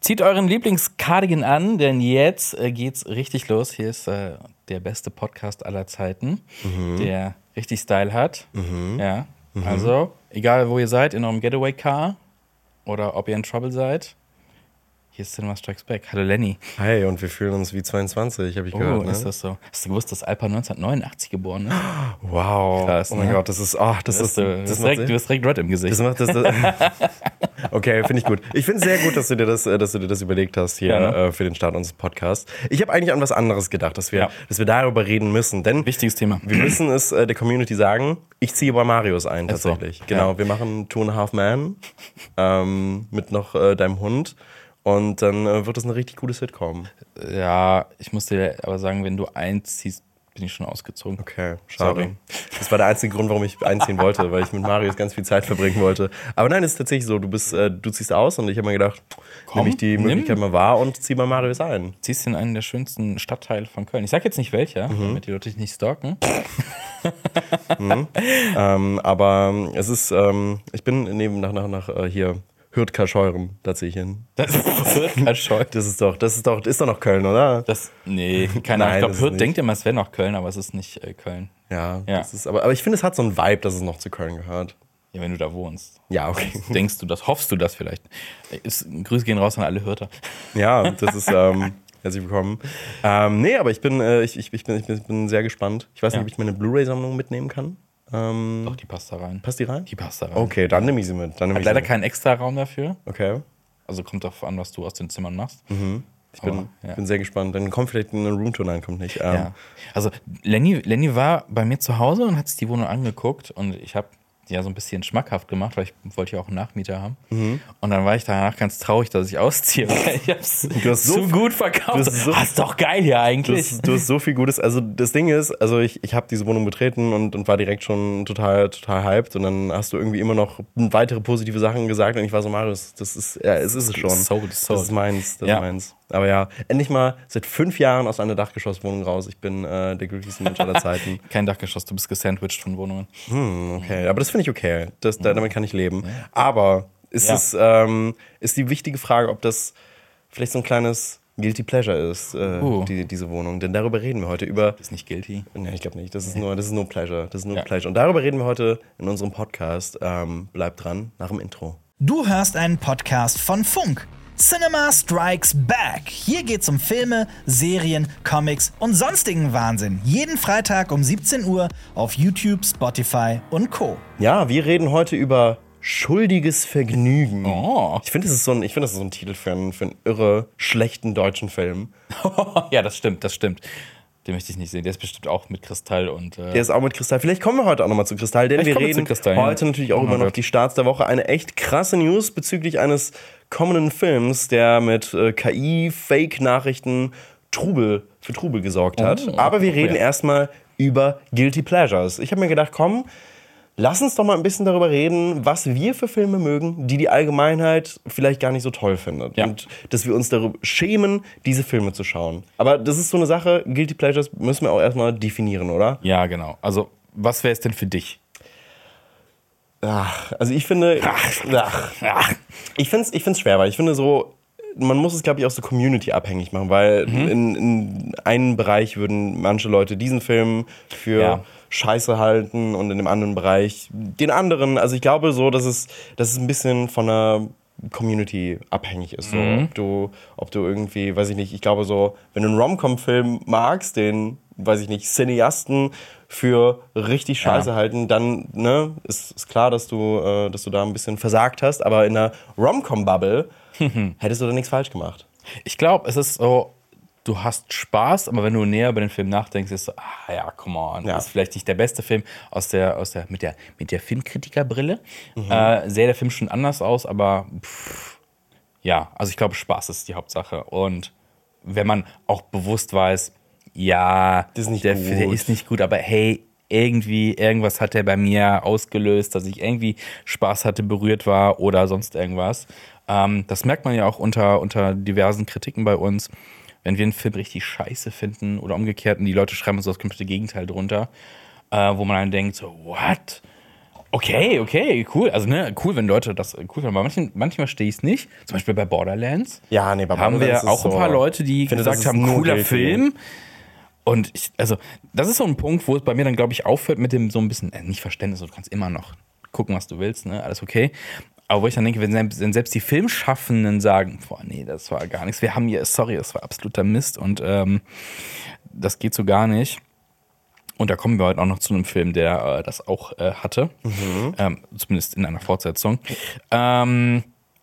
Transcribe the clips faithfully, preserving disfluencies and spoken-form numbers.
Zieht euren Lieblings-Cardigan an, denn jetzt äh, geht's richtig los. Hier ist äh, der beste Podcast aller Zeiten, mhm. der richtig Style hat. Mhm. Ja, mhm. Also, egal wo ihr seid, in eurem Getaway-Car oder ob ihr in Trouble seid, hier ist Cinema Strikes Back. Hallo Lenny. Hi, und wir fühlen uns wie zweiundzwanzig, habe ich oh, gehört. Oh, ne? Ist das so? Hast du gewusst, dass Alpa neunzehnhundertneunundachtzig geboren ist? Wow. Krass, oh mein ne? Gott, das ist, oh, das, das ist, du, das das macht direkt, du bist direkt red im Gesicht. Das macht das, das Okay, finde ich gut. Ich finde es sehr gut, dass du dir das, dass du dir das überlegt hast hier ja, ne? äh, für den Start unseres Podcasts. Ich habe eigentlich an was anderes gedacht, dass wir, ja. dass wir darüber reden müssen, denn wichtiges Thema. Wir müssen es äh, der Community sagen. Ich ziehe bei Marius ein tatsächlich. So. Genau, ja. Wir machen Two and a Half Man ähm, mit noch äh, deinem Hund. Und dann äh, wird das eine richtig coole Sitcom. Ja, ich muss dir aber sagen, wenn du einziehst, bin ich schon ausgezogen. Okay, schade. Sorry. Das war der einzige Grund, warum ich einziehen wollte, weil ich mit Marius ganz viel Zeit verbringen wollte. Aber nein, es ist tatsächlich so, du bist, äh, du ziehst aus und ich habe mir gedacht, Komm, nehme ich die Möglichkeit nimm. mal wahr und zieh bei Marius ein. Ziehst in einen der schönsten Stadtteile von Köln. Ich sag jetzt nicht welcher, mhm. damit die Leute dich nicht stalken. mhm. ähm, aber es ist, ähm, ich bin neben nach, nach, nach äh, hier Hürth-Kascheuren, da ziehe ich hin. Das ist Hürth-Kascheuren. Das ist doch, das ist doch, ist doch noch Köln, oder? Das, nee, keine Ahnung. Ich glaube, Hürth denkt immer, es wäre noch Köln, aber es ist nicht äh, Köln. Ja, ja. Das ist, aber, aber ich finde, es hat so einen Vibe, dass es noch zu Köln gehört. Ja, wenn du da wohnst. Ja, okay. Denkst du das, hoffst du das vielleicht? Ist, Grüße gehen raus an alle Hürther. Ja, das ist, ähm, herzlich willkommen. Ähm, nee, aber ich bin, äh, ich, ich, ich, bin, ich bin sehr gespannt. Ich weiß nicht, ja. ob ich meine Blu-ray-Sammlung mitnehmen kann. Ähm, Doch, die passt da rein. Passt die rein? Die passt da rein. Okay, dann nehme ich sie mit. Dann Hat ich leider mit. keinen extra Raum dafür. Okay. Also kommt darauf an, was du aus den Zimmern machst. Mhm. Ich bin, Aber, ja. bin sehr gespannt. Dann kommt vielleicht eine Roomtour, nein, kommt nicht. Ähm, ja. Also Lenny, Lenny war bei mir zu Hause und hat sich die Wohnung angeguckt und ich habe ja so ein bisschen schmackhaft gemacht, weil ich wollte ja auch einen Nachmieter haben. Mhm. Und dann war ich danach ganz traurig, dass ich ausziehe. Ich hab's du hast so zu gut verkauft. Das ist, so, ah, ist doch geil hier eigentlich. Du hast, du hast so viel Gutes. Also das Ding ist, also ich, ich habe diese Wohnung betreten und, und war direkt schon total, total hyped. Und dann hast du irgendwie immer noch weitere positive Sachen gesagt. Und ich war so, Marius, das ist, ja, es ist es schon. So, so. Das ist meins, das ja. ist meins. Aber ja, endlich mal seit fünf Jahren aus einer Dachgeschosswohnung raus. Ich bin äh, der glücklichste Mensch aller Zeiten. Kein Dachgeschoss, du bist gesandwiched von Wohnungen. Hm, okay, aber das finde ich okay. Das, da, damit kann ich leben. Ja. Aber ist, ja. es, ähm, ist die wichtige Frage, ob das vielleicht so ein kleines Guilty Pleasure ist, äh, uh. die, diese Wohnung. Denn darüber reden wir heute über... Das ist nicht guilty? Nee, ich glaube nicht. Das ist, nur, das ist nur Pleasure. Das ist nur ja. Pleasure. Und darüber reden wir heute in unserem Podcast. Ähm, bleibt dran, nach dem Intro. Du hörst einen Podcast von Funk. Cinema Strikes Back. Hier geht's um Filme, Serien, Comics und sonstigen Wahnsinn. Jeden Freitag um siebzehn Uhr auf YouTube, Spotify und Co. Ja, wir reden heute über schuldiges Vergnügen. Oh. Ich finde, das ist so ein, ich finde, das ist so ein Titel für einen, für einen irre schlechten deutschen Film. Ja, das stimmt, das stimmt. Den möchte ich nicht sehen. Der ist bestimmt auch mit Kristall und. Äh Der ist auch mit Kristall. Vielleicht kommen wir heute auch nochmal zu Kristall, denn wir reden Kristall, heute ja. natürlich auch oh über noch Gott. die Starts der Woche. Eine echt krasse News bezüglich eines kommenden Films, der mit äh, K I, Fake-Nachrichten, Trubel, für Trubel gesorgt hat. Oh, Aber wir reden ja. erstmal über Guilty Pleasures. Ich habe mir gedacht, komm, lass uns doch mal ein bisschen darüber reden, was wir für Filme mögen, die die Allgemeinheit vielleicht gar nicht so toll findet. Ja. Und dass wir uns darüber schämen, diese Filme zu schauen. Aber das ist so eine Sache, Guilty Pleasures müssen wir auch erstmal definieren, oder? Ja, genau. Also, was wäre es denn für dich? Ach, also ich finde, ach, ach. ich finde es ich find's schwer, weil ich finde so, man muss es, glaube ich, auch so Community-abhängig machen, weil mhm. in, in einem Bereich würden manche Leute diesen Film für ja. Scheiße halten und in dem anderen Bereich den anderen. Also ich glaube so, dass es, dass es ein bisschen von der Community abhängig ist. So. Mhm. Ob du, ob du irgendwie, weiß ich nicht, ich glaube so, wenn du einen Rom-Com-Film magst, den, weiß ich nicht, Cineasten für richtig scheiße ja. halten, dann ne, ist, ist klar, dass du, äh, dass du da ein bisschen versagt hast. Aber in der Rom-Com-Bubble hättest du da nichts falsch gemacht. Ich glaube, es ist so, du hast Spaß, aber wenn du näher über den Film nachdenkst, ist so, ah ja, come on, ja. das ist vielleicht nicht der beste Film aus der, aus der, mit der, mit der Filmkritikerbrille. Mhm. Äh, sähe der Film schon anders aus, aber pff, ja, also ich glaube, Spaß ist die Hauptsache. Und wenn man auch bewusst weiß, ja, das ist nicht der, gut. der ist nicht gut, aber hey, irgendwie, irgendwas hat der bei mir ausgelöst, dass ich irgendwie Spaß hatte, berührt war oder sonst irgendwas. Ähm, das merkt man ja auch unter, unter diversen Kritiken bei uns. Wenn wir einen Film richtig scheiße finden oder umgekehrt und die Leute schreiben uns das komplette Gegenteil drunter, äh, wo man dann denkt, so, what? Okay, okay, cool. Also, ne, cool, wenn Leute das cool finden. Aber manchmal, manchmal verstehe ich es nicht. Zum Beispiel bei Borderlands. Ja, nee, bei haben Borderlands wir auch ist ein paar so, Leute, die finde, gesagt das ist haben, nur cooler guilty. Film. Und ich, also, das ist so ein Punkt, wo es bei mir dann, glaube ich, aufhört mit dem so ein bisschen, äh, nicht Verständnis, du kannst immer noch gucken, was du willst, ne, alles okay. Aber wo ich dann denke, wenn selbst, wenn selbst die Filmschaffenden sagen, boah, nee, das war gar nichts, wir haben hier, sorry, das war absoluter Mist und ähm, das geht so gar nicht. Und da kommen wir heute auch noch zu einem Film, der äh, das auch äh, hatte. Mhm. Ähm, zumindest in einer Fortsetzung. Ähm,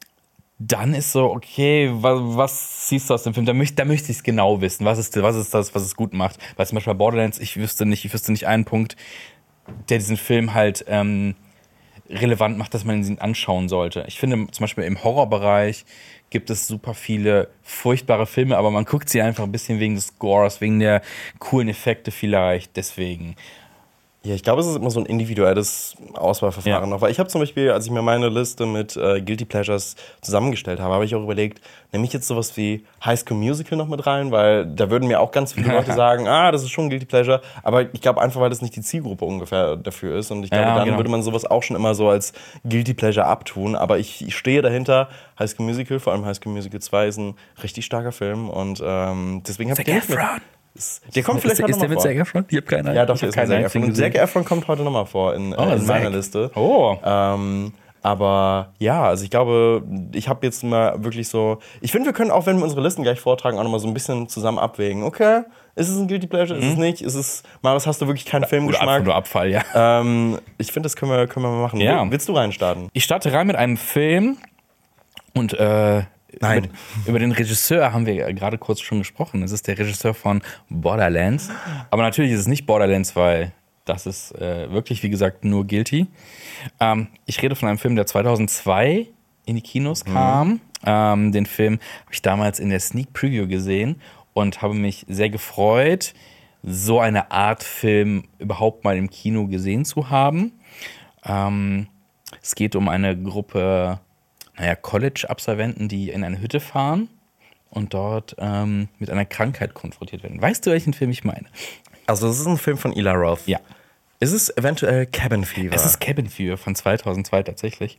dann ist so, okay, was, was siehst du aus dem Film? Da möchte, da möchte ich es genau wissen. Was ist, was ist das, was es gut macht? Weil zum Beispiel bei Borderlands, ich wüsste nicht, ich wüsste nicht einen Punkt, der diesen Film halt ähm, relevant macht, dass man ihn anschauen sollte. Ich finde zum Beispiel im Horrorbereich gibt es super viele furchtbare Filme, aber man guckt sie einfach ein bisschen wegen des Scores, wegen der coolen Effekte vielleicht, deswegen. Ja, ich glaube, es ist immer so ein individuelles Auswahlverfahren Ja. noch. Weil ich habe zum Beispiel, als ich mir meine Liste mit äh, Guilty Pleasures zusammengestellt habe, habe ich auch überlegt, nehme ich jetzt sowas wie High School Musical noch mit rein, weil da würden mir auch ganz viele Leute sagen, ah, das ist schon ein Guilty Pleasure, aber ich glaube einfach, weil das nicht die Zielgruppe ungefähr dafür ist und ich glaube, Ja, dann genau. würde man sowas auch schon immer so als Guilty Pleasure abtun, aber ich, ich stehe dahinter, High School Musical, vor allem High School Musical zwei ist ein richtig starker Film und ähm, deswegen habe ich den nicht mit. Ist, der kommt vielleicht ist, noch ist mal der mit vor. Zac Efron? Ich habe keine Ahnung. Ja, doch, ich der hab ist mit Zac Efron. einzigen Und Zac gesehen. Efron kommt heute nochmal vor in, Oh, äh, in Zac. meiner Liste. Oh. Ähm, aber ja, also ich glaube, ich habe jetzt mal wirklich so. Ich finde, wir können auch, wenn wir unsere Listen gleich vortragen, auch nochmal so ein bisschen zusammen abwägen. Okay, ist es ein Guilty Pleasure? Mhm. Ist es nicht? Ist es. Marius, hast du wirklich keinen Oder, Filmgeschmack? Ab, oder Abfall, ja. Ähm, ich finde, das können wir, können wir mal machen. Ja. Willst du reinstarten? Ich starte rein mit einem Film und äh, Nein. Über, über den Regisseur haben wir gerade kurz schon gesprochen. Es ist der Regisseur von Borderlands. Aber natürlich ist es nicht Borderlands, weil das ist äh, wirklich, wie gesagt, nur Guilty. Ähm, ich rede von einem Film, der zweitausendzwei in die Kinos kam. Mhm. Ähm, den Film habe ich damals in der Sneak Preview gesehen und habe mich sehr gefreut, so eine Art Film überhaupt mal im Kino gesehen zu haben. Ähm, es geht um eine Gruppe, naja, College-Absolventen, die in eine Hütte fahren und dort ähm, mit einer Krankheit konfrontiert werden. Weißt du, welchen Film ich meine? Also, das ist ein Film von Eli Roth. Ja. Ist es eventuell Cabin Fever? Es ist Cabin Fever von zweitausendzwei tatsächlich.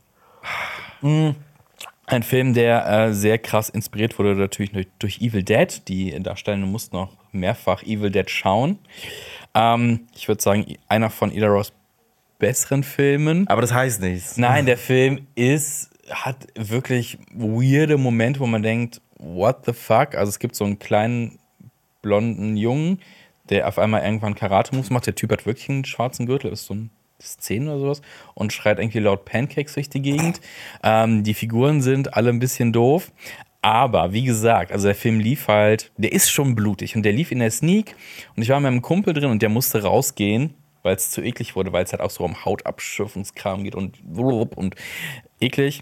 Ein Film, der äh, sehr krass inspiriert wurde natürlich durch, durch Evil Dead. Die Darstellenden mussten noch mehrfach Evil Dead schauen. Ähm, ich würde sagen, einer von Eli Roths besseren Filmen. Aber das heißt nichts. Nein, der Film ist, hat wirklich weirde Momente, wo man denkt, what the fuck? Also es gibt so einen kleinen blonden Jungen, der auf einmal irgendwann Karate-Moves macht. Der Typ hat wirklich einen schwarzen Gürtel, ist so ein Szene oder sowas und schreit irgendwie laut Pancakes durch die Gegend. Ähm, die Figuren sind alle ein bisschen doof. Aber wie gesagt, also der Film lief halt, der ist schon blutig und der lief in der Sneak und ich war mit einem Kumpel drin und der musste rausgehen, weil es zu eklig wurde, weil es halt auch so um Hautabschürfungskram geht und und eklig.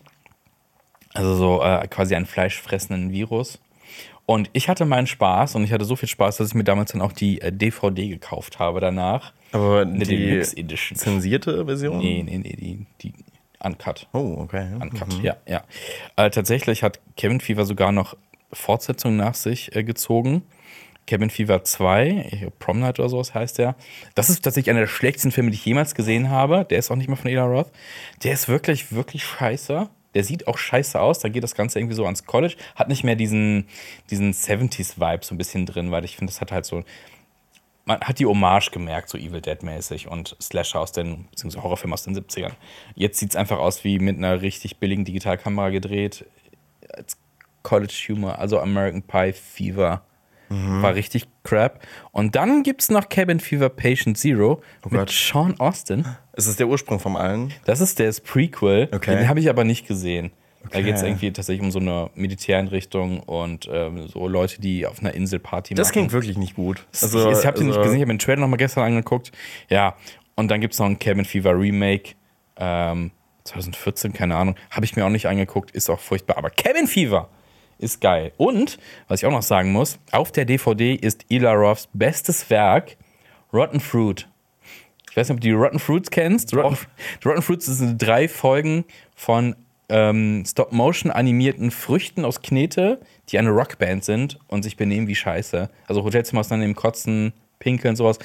Also so äh, quasi einen fleischfressenden Virus. Und ich hatte meinen Spaß und ich hatte so viel Spaß, dass ich mir damals dann auch die äh, D V D gekauft habe danach. Aber Eine die Deluxe Edition. zensierte Version? Nee, nee, nee, die, die Uncut. Oh, okay. Uncut, mhm. ja, ja. Äh, tatsächlich hat Cabin Fever sogar noch Fortsetzungen nach sich äh, gezogen. Cabin Fever zwei, Prom Night oder sowas heißt der. Das ist tatsächlich einer der schlechtesten Filme, die ich jemals gesehen habe. Der ist auch nicht mal von Eli Roth. Der ist wirklich, wirklich scheiße. Der sieht auch scheiße aus. Da geht das Ganze irgendwie so ans College. Hat nicht mehr diesen, diesen siebziger-Vibe so ein bisschen drin, weil ich finde, das hat halt so. Man hat die Hommage gemerkt, so Evil Dead-mäßig und Slasher aus den, beziehungsweise Horrorfilm aus den siebzigern. Jetzt sieht es einfach aus wie mit einer richtig billigen Digitalkamera gedreht. Als College-Humor, also American Pie Fever. Mhm. War richtig crap. Und dann gibt's noch Cabin Fever Patient Zero oh mit Gott. Sean Austin. Ist das der Ursprung vom allen? Das ist das Prequel. Okay. Den habe ich aber nicht gesehen. Da Okay. geht es irgendwie tatsächlich um so eine Militäreinrichtung und ähm, so Leute, die auf einer Insel Party Das machen. klingt wirklich nicht gut. Also, ich ich habe den nicht also- gesehen, ich habe den Trailer noch mal gestern angeguckt. Ja, und dann gibt es noch ein Cabin Fever Remake. Ähm, zwanzig vierzehn, keine Ahnung. Habe ich mir auch nicht angeguckt, ist auch furchtbar. Aber Cabin Fever ist geil. Und, was ich auch noch sagen muss, auf der D V D ist Eli Roths bestes Werk, Rotten Fruit. Ich weiß nicht, ob du die Rotten Fruits kennst. Rotten, Rotten Fruits sind drei Folgen von ähm, Stop-Motion-animierten Früchten aus Knete, die eine Rockband sind und sich benehmen wie Scheiße. Also Hotelzimmer auseinandernehmen, kotzen, pinkeln, sowas.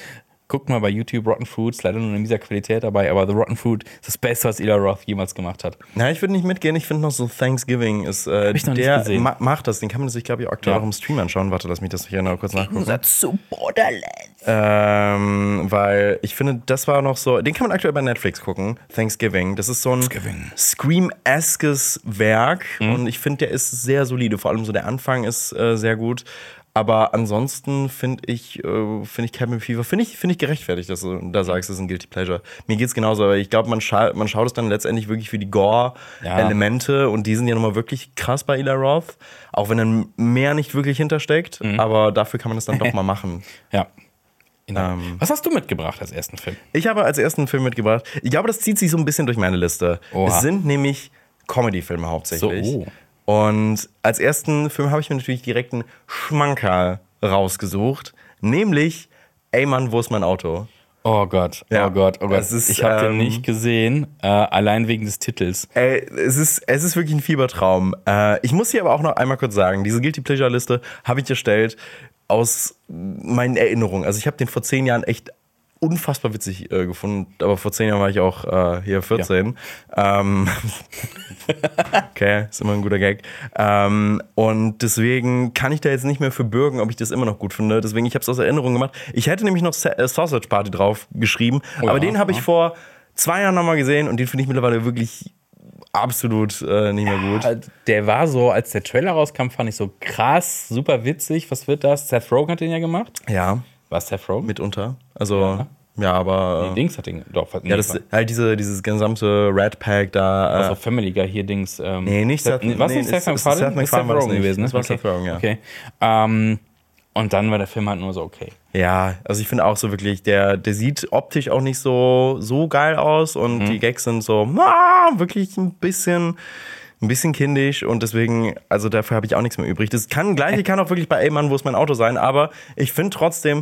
guckt mal bei YouTube Rotten Food, ist leider nur in dieser Qualität dabei, aber The Rotten Food ist das Beste, was Eli Roth jemals gemacht hat. Na, ich würde nicht mitgehen. Ich finde noch so Thanksgiving ist, äh, ich noch nicht der gesehen. Ma- macht das. Den kann man sich, glaube ich, aktuell Ja. auch im Stream anschauen. Warte, lass mich das hier noch kurz nachgucken. Gegensatz zu Borderlands. Ähm, weil ich finde, das war noch so, den kann man aktuell bei Netflix gucken, Thanksgiving. Das ist so ein Thanksgiving. Scream-eskes Werk und ich finde, der ist sehr solide. Vor allem so der Anfang ist äh, sehr gut. Aber ansonsten finde ich, äh, finde ich Cabin Fever, finde ich, finde ich gerechtfertigt, dass du da sagst, das ist ein Guilty Pleasure. Mir geht's genauso, aber ich glaube, man, scha- man schaut es dann letztendlich wirklich für die Gore-Elemente Ja. und die sind ja nochmal wirklich krass bei Eli Roth. Auch wenn dann mehr nicht wirklich hintersteckt, aber dafür kann man das dann doch mal machen. Ja. Genau. Ähm. Was hast du mitgebracht als ersten Film? Ich habe als ersten Film mitgebracht, ich glaube, das zieht sich so ein bisschen durch meine Liste. Oha. Es sind nämlich Comedy-Filme hauptsächlich. So, oh. Und als ersten Film habe ich mir natürlich direkt einen Schmankerl rausgesucht, nämlich Ey Mann, wo ist mein Auto? Oh Gott, Ja. oh Gott, oh Gott. Das ist, ich habe ähm, den nicht gesehen, äh, allein wegen des Titels. Ey, es ist, es ist wirklich ein Fiebertraum. Äh, ich muss hier aber auch noch einmal kurz sagen, diese Guilty Pleasure-Liste habe ich erstellt aus meinen Erinnerungen. Also ich habe den vor zehn Jahren echt unfassbar witzig äh, gefunden, aber vor zehn Jahren war ich auch äh, hier vierzehn. Ja. Ähm, okay, ist immer ein guter Gag. Ähm, und deswegen kann ich da jetzt nicht mehr für bürgen, ob ich das immer noch gut finde. Deswegen, ich habe es aus Erinnerung gemacht. Ich hätte nämlich noch Sa- äh, Sausage Party drauf geschrieben, Oh ja, aber den habe ich ja. vor zwei Jahren nochmal gesehen und den finde ich mittlerweile wirklich absolut äh, nicht mehr gut. Der war so, als der Trailer rauskam, fand ich so krass, super witzig. Was wird das? Seth Rogen hat den ja gemacht. Ja, War es Seth Rogen? mitunter. Also, ja, aber... Nee, Dings hat den, doch. ja, das ist halt diese, dieses gesamte Rat Pack da. Äh, also Family Guy hier Dings. Ähm, Nee, nicht Seth- nee, was nee, nicht ist- Seth ist MacFarlane? Seth MacFarlane war das Rogen nicht. gewesen, ne? Das war okay. Seth Rogen, ja. Okay. Ähm, und dann war der Film halt nur so okay. ja, also ich finde auch so wirklich, der, der sieht optisch auch nicht so, so geil aus und Mhm. die Gags sind so ah, wirklich ein bisschen, ein bisschen kindisch und deswegen, also dafür habe ich auch nichts mehr übrig. Das kann gleich, kann auch wirklich bei Ey Mann, wo ist mein Auto sein, aber ich finde trotzdem,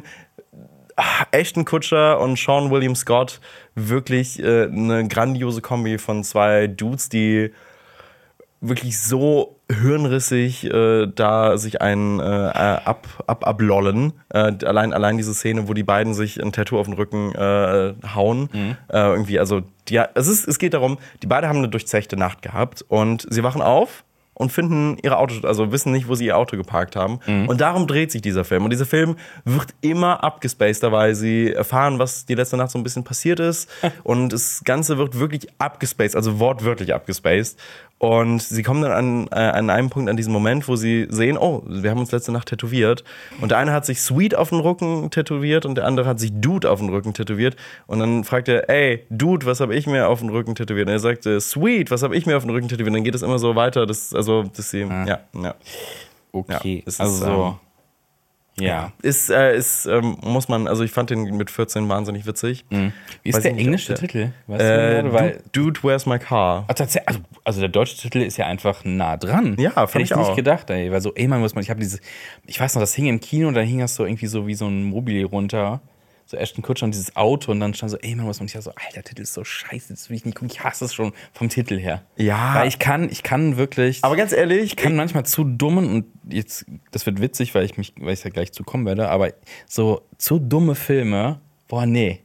Ashton Kutcher und Sean William Scott wirklich äh, eine grandiose Kombi von zwei Dudes, die wirklich so hirnrissig äh, da sich einen äh, ab, ab, ablollen. Äh, allein, allein diese Szene, wo die beiden sich ein Tattoo auf den Rücken äh, hauen. Mhm. Äh, irgendwie, also die, es, ist, es geht darum, die beiden haben eine durchzechte Nacht gehabt und sie wachen auf und finden ihre Autos, also wissen nicht, wo sie ihr Auto geparkt haben. Mhm. Und darum dreht sich dieser Film. Und dieser Film wird immer abgespaceder, weil sie erfahren, was die letzte Nacht so ein bisschen passiert ist. Und das Ganze wird wirklich abgespaced, also wortwörtlich abgespaced. Und sie kommen dann an, äh, an einem Punkt, an diesem Moment, wo sie sehen, oh, wir haben uns letzte Nacht tätowiert. Und der eine hat sich Sweet auf den Rücken tätowiert und der andere hat sich Dude auf den Rücken tätowiert. Und dann fragt er, ey, Dude, was habe ich mir auf den Rücken tätowiert? Und er sagte, Sweet, was habe ich mir auf den Rücken tätowiert? Und dann geht es immer so weiter, dass, also, dass sie, Ah. ja, ja. Okay, Ja, es ist, also so. Ja. Ist, äh, ist ähm, muss man, also ich fand den mit vierzehn wahnsinnig witzig. Mhm. Wie ist Weiß der ich nicht, englische ob der- Titel? Weißt du Äh, gerade? Weil, Dude, Dude, where's my car? Ah, tatsächlich, also, also der deutsche Titel ist ja einfach nah dran. Ja, fand Hätte ich ich nicht auch. gedacht, ey. Weil so, ey, man muss man, ich habe dieses, ich weiß noch, das hing im Kino und dann hing das so irgendwie so wie so ein Mobile runter. So Ashton Kutcher und dieses Auto und dann stand so, ey, man muss man, ich ja so, Alter, der Titel ist so scheiße, das will ich nicht gucken, ich hasse es schon vom Titel her. Ja. Weil ich kann, ich kann wirklich, Aber ganz ehrlich, ich kann manchmal zu dummen und jetzt, das wird witzig, weil ich mich, weil ich ja gleich zu kommen werde, aber so zu dumme Filme, boah, nee.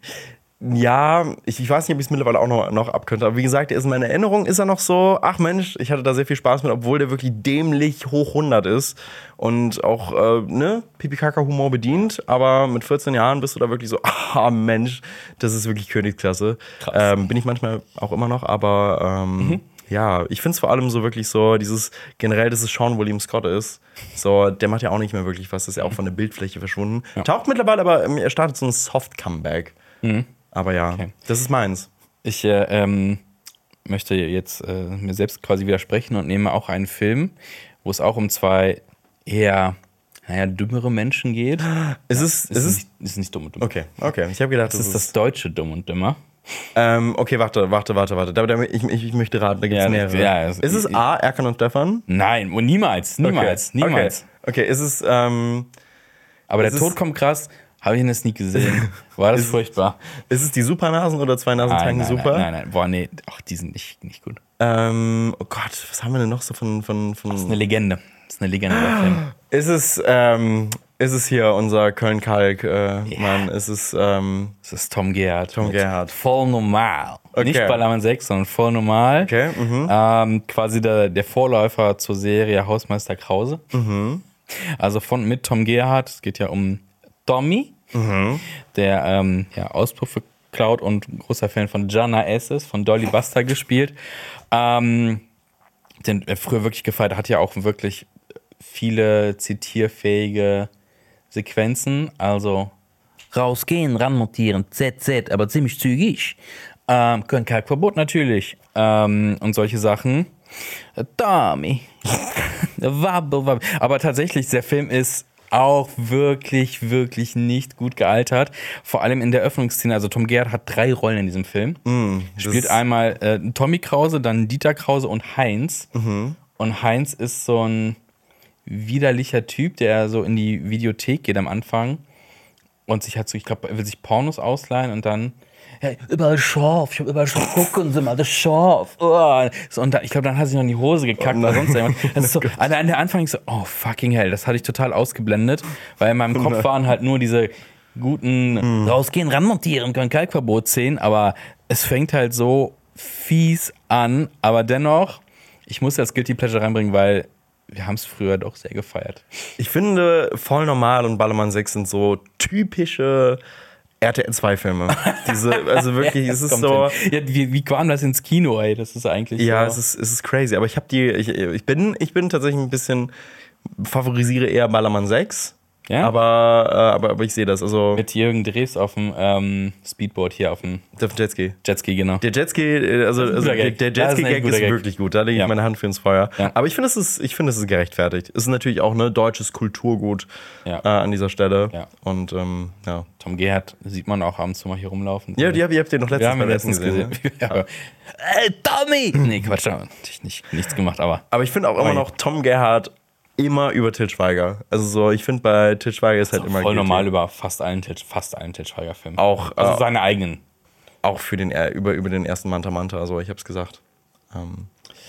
ja, ich, ich weiß nicht, ob ich es mittlerweile auch noch, noch abkönnte. Aber wie gesagt, er ist in meiner Erinnerung ist er noch so, ach Mensch, ich hatte da sehr viel Spaß mit, obwohl der wirklich dämlich hoch hundert ist und auch, äh, ne, Pipi-Kaka-Humor bedient. Aber mit vierzehn Jahren bist du da wirklich so, ah Mensch, das ist wirklich Königsklasse. Ähm, bin ich manchmal auch immer noch, aber ähm, Mhm. ja, ich finde es vor allem so wirklich so, dieses generell, dass es Sean William Scott ist. So, der macht ja auch nicht mehr wirklich was, ist ja auch von der Bildfläche verschwunden. Taucht mittlerweile, aber ähm, er startet so ein Soft-Comeback. Mhm. Aber ja, Okay. das ist meins. Ich äh, ähm, möchte jetzt äh, mir selbst quasi widersprechen und nehme auch einen Film, wo es auch um zwei eher, naja, dümmere Menschen geht. Es ist, Es es ist, ist, nicht, es ist nicht dumm und dümmer. okay, okay. Ich habe gedacht, Das ist das deutsche Dumm und Dümmer. Ähm, okay, warte, warte, warte, warte. Da, da, ich, ich, ich möchte raten, da gibt es Ja, mehrere. ja, es- ist es A, Erkan und Stefan? Nein, und niemals, niemals, okay. niemals. Okay, okay. Ist es, ähm, Aber der Es Tod ist- kommt krass, habe ich das nie gesehen. War das Ist- furchtbar? ist es die Supernasen oder zwei Nasen Nein, tanken nein, super? nein, nein, nein. Boah, nee, ach, die sind nicht, nicht gut. Ähm, oh Gott, was haben wir denn noch so von, von, von Das ist eine Legende. Das ist eine Legende, der Film. Ist es, ähm, ist es hier unser Köln-Kalk, äh, yeah. Mann. Es ist, ähm, es ist Tom Gerhardt. Tom Gerhardt. Voll normal. Okay. Nicht Ballermann sechs, sondern voll normal. Okay. Mhm. Ähm, quasi der, der Vorläufer zur Serie Hausmeister Krause. Mhm. Also von mit Tom Gerhardt. Es geht ja um Tommy, mhm. der ähm, ja, Auspuffe klaut und ein großer Fan von Jana S. ist, von Dolly Buster gespielt. Ähm, den er früher wirklich gefeiert hat, ja auch wirklich viele zitierfähige Sequenzen. Also rausgehen, ranmontieren, Z Z, aber ziemlich zügig. Ähm, Kalkverbot natürlich. Ähm, und solche Sachen. Tommy. Wabbel, wabbel. Aber tatsächlich, der Film ist auch wirklich, wirklich nicht gut gealtert. Vor allem in der Öffnungsszene. Also Tom Gerhardt hat drei Rollen in diesem Film. Mm, Spielt einmal äh, Tommy Krause, dann Dieter Krause und Heinz. Mhm. Und Heinz ist so ein widerlicher Typ, der so in die Videothek geht am Anfang und sich halt so, ich glaube, er will sich Pornos ausleihen und dann hey, überall scharf, ich hab überall scharf, gucken Sie mal, das ist scharf. Oh. So, und da, ich glaube, dann hat er sich noch in die Hose gekackt oh oder sonst irgendwas. Das ist so, an der Anfang ich so, oh fucking hell, das hatte ich total ausgeblendet, weil in meinem Kopf oh waren halt nur diese guten mm. rausgehen, ranmontieren können, Kalkverbot-Szenen, aber es fängt halt so fies an, aber dennoch, ich muss das Guilty Pleasure reinbringen, weil wir haben es früher doch sehr gefeiert. Ich finde, Voll normal und Ballermann sechs sind so typische R T L zwei Filme. Diese, also wirklich, ja, es ist so. Ja, wie, wie kam das ins Kino, ey? Das ist eigentlich. Ja, so. es ist, es ist crazy. Aber ich habe die, ich, ich bin, ich bin tatsächlich ein bisschen, favorisiere eher Ballermann sechs. Ja? Aber, äh, aber, aber ich sehe das. Also mit Jürgen Drews auf dem ähm, Speedboat hier auf dem Jetski. Jetski, genau. Der Jetski, also, also der, der Jetski-Gag ist, ist wirklich gut. Da lege ich ja. meine Hand für ins Feuer. Ja. Aber ich finde, es ist, ich finde, es ist gerechtfertigt. Es ist natürlich auch ne deutsches Kulturgut ja. äh, an dieser Stelle. Ja. Und ähm, ja. Tom Gerhardt sieht man auch abends mal hier rumlaufen. Ja, die, die habt ihr noch letztens Mal letztens gesehen. gesehen. Ja. Ja. Ey, Tommy! Nee, Quatsch, da ich nicht, nichts gemacht, aber. Aber ich finde auch immer noch Tom Gerhardt immer über Til Schweiger. Also so, ich finde bei Til Schweiger ist halt also immer voll normal über fast allen Til, fast allen Til Schweiger Filmen. Auch also äh, seine eigenen. Auch für den über über den ersten Manta Manta, also ich hab's gesagt. Ähm.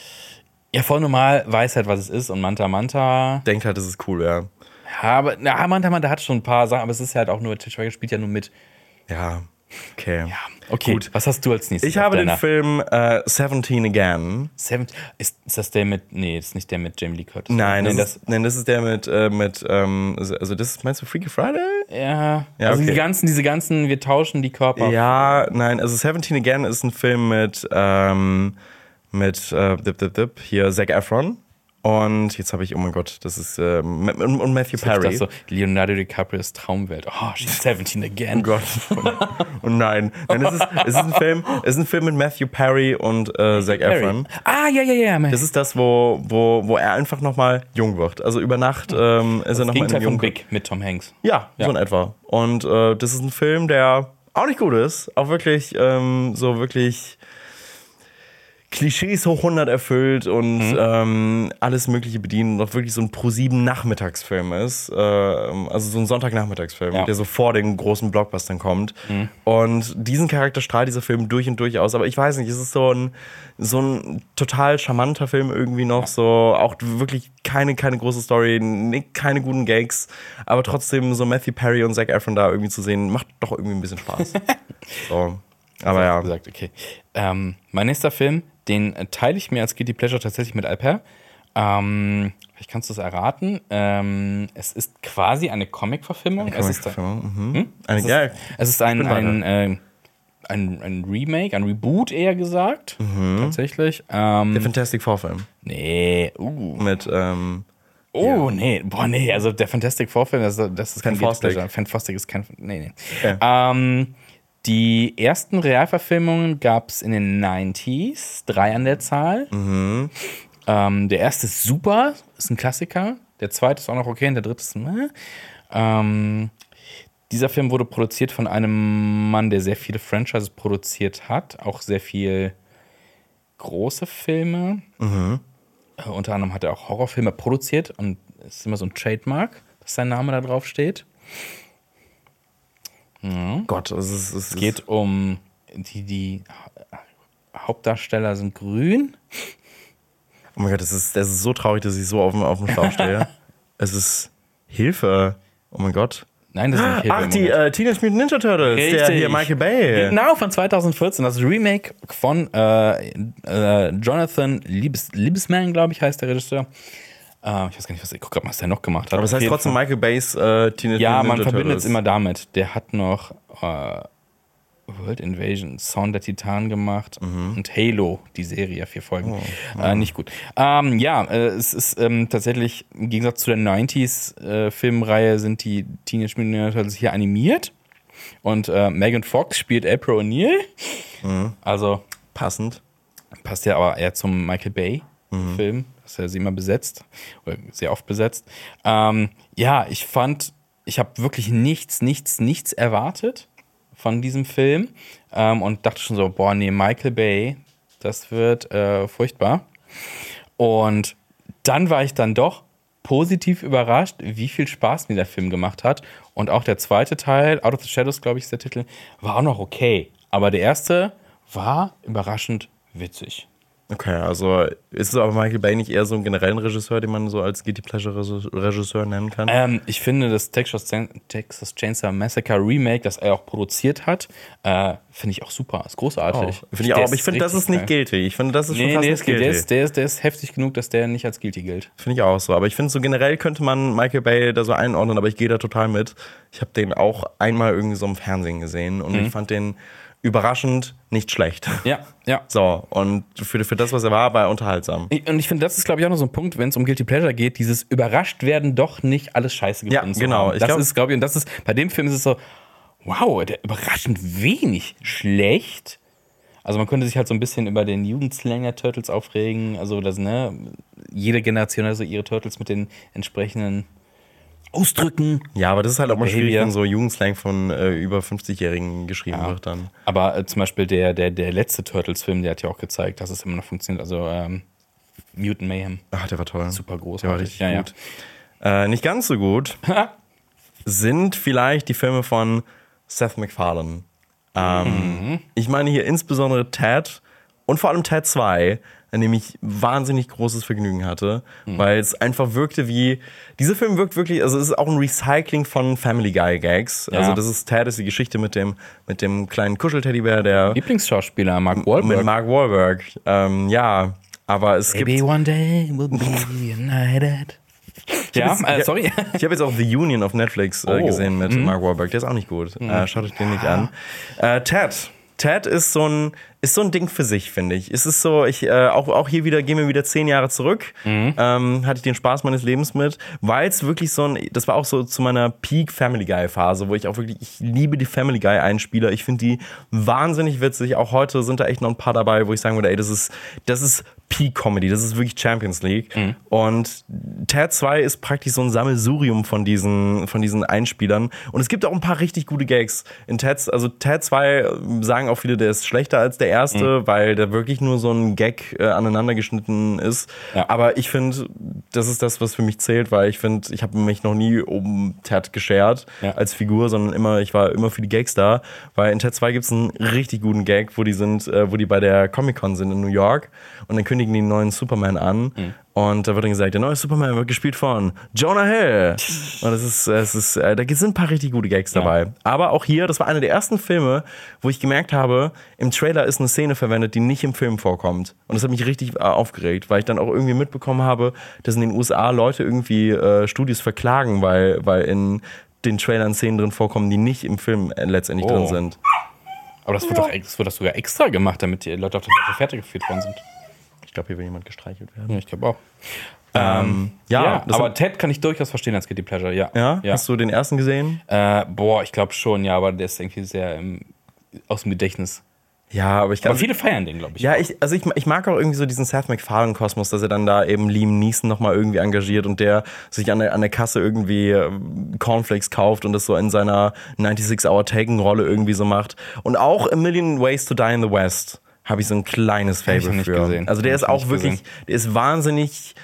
Ja, voll normal weiß halt, was es ist und Manta Manta denkt halt, das ist cool, ja. Ja, aber na, Manta Manta hat schon ein paar Sachen, aber es ist halt auch nur, Til Schweiger spielt ja nur mit. Ja. Okay. Ja, okay. Gut. Was hast du als nächstes? Ich habe den Film äh, Seventeen Again. Seventeen, ist, ist das der mit. Nee, ist nicht der mit Jamie Lee Curtis. Nein, nee, das, ist, nein das ist der mit. Äh, mit ähm, also, das ist, meinst du Freaky Friday? Ja. ja also, okay. die ganzen, diese ganzen, wir tauschen die Körper. Ja, nein, also Seventeen Again ist ein Film mit. Ähm, mit. Äh, dip, dip, dip, hier Zac Efron. Und jetzt habe ich, oh mein Gott, das ist, ähm, und Matthew Perry. Das so, Leonardo DiCaprios Traumwelt. Oh, she's seventeen again. Oh Gott. Und nein. nein es, ist, es, ist ein Film, es ist ein Film mit Matthew Perry und äh, Zac Efron. Ah, ja, ja, ja. Das ist das, wo, wo, wo er einfach nochmal jung wird. Also über Nacht ähm, ist er nochmal in einem jungen... Big mit Tom Hanks. Ja, ja, so in etwa. Und äh, das ist ein Film, der auch nicht gut ist. Auch wirklich, ähm, so wirklich... Klischees hoch hundert erfüllt und mhm. ähm, alles Mögliche bedient und auch wirklich so ein Pro sieben Nachmittagsfilm ist. Äh, also so ein Sonntagnachmittagsfilm, ja. der so vor den großen Blockbustern kommt. Mhm. Und diesen Charakter strahlt dieser Film durch und durch aus. Aber ich weiß nicht, es ist so ein, so ein total charmanter Film irgendwie noch. Ja. So auch wirklich keine, keine große Story, keine guten Gags. Aber trotzdem so Matthew Perry und Zac Efron da irgendwie zu sehen, macht doch irgendwie ein bisschen Spaß. so. Aber ja. Gesagt, okay. Ähm, mein nächster Film, den teile ich mir als Guilty Pleasure tatsächlich mit Alper. Ähm, vielleicht kannst du es erraten. Ähm, es ist quasi eine Comic-Verfilmung. Eine Comic-Verfilmung, mhm. Hm? Eine, es, ist, es ist ein, ein, äh, ein, ein Remake, ein Reboot eher gesagt. Mhm. Tatsächlich. Ähm, der Fantastic Four-Film. Nee. Uh. Mit, ähm... Oh, ja. nee. Boah, nee. Also der Fantastic Four-Film, das, das ist kein Guilty Pleasure. Fantastic ist kein... Nee, nee. Okay. Ähm... Die ersten Realverfilmungen gab es in den neunziger, drei an der Zahl. Mhm. Ähm, der erste ist super, ist ein Klassiker. Der zweite ist auch noch okay und der dritte ist... Äh. Ähm, dieser Film wurde produziert von einem Mann, der sehr viele Franchises produziert hat. Auch sehr viel große Filme. Mhm. Äh, unter anderem hat er auch Horrorfilme produziert. Und es ist immer so ein Trademark, dass sein Name da drauf steht. Mhm. Gott, es, ist, es, es geht ist um die, die Hauptdarsteller sind grün. Oh mein Gott, das ist, das ist so traurig, dass ich so auf dem, auf dem Schlauch stehe. Es ist Hilfe. Oh mein Gott. Nein, das ist nicht Hilfe Ach, im die Moment. äh, Teenage Mutant Ninja Turtles, der Richtig. hier Michael Bay. Genau, von zwanzig vierzehn. Das Remake von äh, äh, Jonathan Liebes, Liebesman, glaube ich, heißt der Regisseur. Äh, ich weiß gar nicht, was, ich guck grad mal, was der noch gemacht hat. Aber es Auf heißt jeden trotzdem Fall. Michael Bays äh, Teenage Ja, Mutant man Ninja verbindet es Turtles. immer damit. Der hat noch äh, World Invasion, Sound der Titan gemacht Mhm. und Halo, die Serie, vier Folgen. Oh, Äh, nicht gut. Ähm, ja, äh, es ist ähm, tatsächlich, im Gegensatz zu der neunziger-Filmreihe, sind die Teenage Mutant Ninja Turtles hier animiert. Und äh, Megan Fox spielt April O'Neil. Mhm. Also Passend. passt ja aber eher zum Michael Bay-Film, dass er sie immer besetzt, oder sehr oft besetzt. Ähm, ja, ich fand, ich habe wirklich nichts, nichts, nichts erwartet von diesem Film ähm, und dachte schon so, boah, nee, Michael Bay, das wird äh, furchtbar. Und dann war ich dann doch positiv überrascht, wie viel Spaß mir der Film gemacht hat. Und auch der zweite Teil, Out of the Shadows, glaube ich, ist der Titel, war auch noch okay. Aber der erste war überraschend witzig. Okay, also ist es aber Michael Bay nicht eher so ein generellen Regisseur, den man so als Guilty Pleasure Regisseur nennen kann? Ähm, ich finde, das Texas, Texas Chainsaw Massacre Remake, das er auch produziert hat, äh, finde ich auch super. Ist großartig. Finde ich auch, aber ich finde, das ist nicht geil. guilty. Ich finde, das ist schon Nee, fast nee, nicht es geht. guilty. Der ist, der, ist, der ist heftig genug, dass der nicht als guilty gilt. Finde ich auch so. Aber ich finde, so generell könnte man Michael Bay da so einordnen, aber ich gehe da total mit. Ich habe den auch einmal irgendwie so im Fernsehen gesehen und Mhm. ich fand den überraschend nicht schlecht. Ja, ja. So, und für, für das, was er war, war er unterhaltsam. Ich- Und ich finde, das ist, glaube ich, auch noch so ein Punkt, wenn es um Guilty Pleasure geht, dieses überrascht werden, doch nicht alles scheiße gefunden Ja, zu genau. haben. Ich Das glaub- ist, glaube ich, und das ist, bei dem Film ist es so, wow, der überraschend wenig schlecht. Also man könnte sich halt so ein bisschen über den Jugendslang der Turtles aufregen. Also das, ne, jede Generation hat so ihre Turtles mit den entsprechenden Ausdrücken. Ja, aber das ist halt auch mal schwierig, Behavior. wenn so Jugendslang von äh, über fünfzigjährigen geschrieben Ja. wird dann. Aber äh, zum Beispiel der, der, der letzte Turtles-Film, der hat ja auch gezeigt, dass es immer noch funktioniert. Also ähm, Mutant Mayhem. Ach, der war toll. Super groß. Der war richtig ja, gut. Äh, nicht ganz so gut Ja. sind vielleicht die Filme von Seth MacFarlane. Ähm, Mhm. Ich meine hier insbesondere Ted und vor allem Ted zwei, an dem ich wahnsinnig großes Vergnügen hatte, Mhm. weil es einfach wirkte wie, dieser Film wirkt wirklich, also es ist auch ein Recycling von Family Guy Gags. Ja. Also das ist Ted, ist die Geschichte mit dem, mit dem kleinen Kuschelteddybär, der Lieblingsschauspieler Mark mit Wahlberg. Mark Wahlberg. Ähm, ja, aber es gibt... Maybe one day we'll be united. Ja, jetzt- äh, sorry. Ich habe jetzt auch The Union auf Netflix äh, Oh. gesehen mit Mark Wahlberg. Der ist auch nicht gut. Äh, schaut euch den nicht an. Äh, Ted. Ted ist so ein, ist so ein Ding für sich, finde ich. Es ist so, ich, äh, auch, auch hier wieder, gehen wir wieder zehn Jahre zurück. Ähm, hatte ich den Spaß meines Lebens mit, weil es wirklich so ein, das war auch so zu meiner Peak Family Guy Phase, wo ich auch wirklich, ich liebe die Family Guy Einspieler. Ich finde die wahnsinnig witzig. Auch heute sind da echt noch ein paar dabei, wo ich sagen würde, ey, das ist, das ist Peak Comedy. Das ist wirklich Champions League. Und Ted zwei ist praktisch so ein Sammelsurium von diesen, von diesen Einspielern. Und es gibt auch ein paar richtig gute Gags in Ted. Also Ted zwei sagen auch viele, der ist schlechter als der erste, weil der wirklich nur so ein Gag äh, aneinander geschnitten ist. Ja. Aber ich finde, das ist das, was für mich zählt, weil ich finde, ich habe mich noch nie um Ted geschert Ja. als Figur, sondern immer, ich war immer für die Gags da. Weil in Ted zwei gibt es einen richtig guten Gag, wo die sind, äh, wo die bei der Comic-Con sind in New York und dann kündigen die einen neuen Superman an. Und da wird dann gesagt, der neue Superman wird gespielt von Jonah Hill. Und das ist, es ist, äh, da sind ein paar richtig gute Gags dabei. Aber auch hier, das war einer der ersten Filme, wo ich gemerkt habe, im Trailer ist eine Szene verwendet, die nicht im Film vorkommt. Und das hat mich richtig äh, aufgeregt, weil ich dann auch irgendwie mitbekommen habe, dass in den U S A Leute irgendwie äh, Studios verklagen, weil, weil in den Trailern Szenen drin vorkommen, die nicht im Film äh, letztendlich Oh. drin sind. Aber das wird, doch, das wird doch sogar extra gemacht, damit die Leute auf der falschen Fährte geführt worden sind. Ich glaube, hier will jemand gestreichelt werden. Ja, ich glaube auch. Ähm, ja, Ja, das aber hat- Ted kann ich durchaus verstehen als Guilty Pleasure, ja. ja? ja. Hast du den ersten gesehen? Äh, boah, ich glaube schon, ja, aber der ist irgendwie sehr im, aus dem Gedächtnis. Ja, aber ich Aber glaube. viele feiern den, glaube ich. Ja, ich, also ich, ich mag auch irgendwie so diesen Seth MacFarlane-Kosmos, dass er dann da eben Liam Neeson nochmal irgendwie engagiert und der sich an der, an der Kasse irgendwie ähm, Cornflakes kauft und das so in seiner sechsundneunzig Hour Taken-Rolle irgendwie so macht. Und auch A Million Ways to Die in the West habe ich so ein kleines ich Fable noch nicht für. gesehen. Also der Hab ist ich auch nicht wirklich, gesehen. der ist wahnsinnig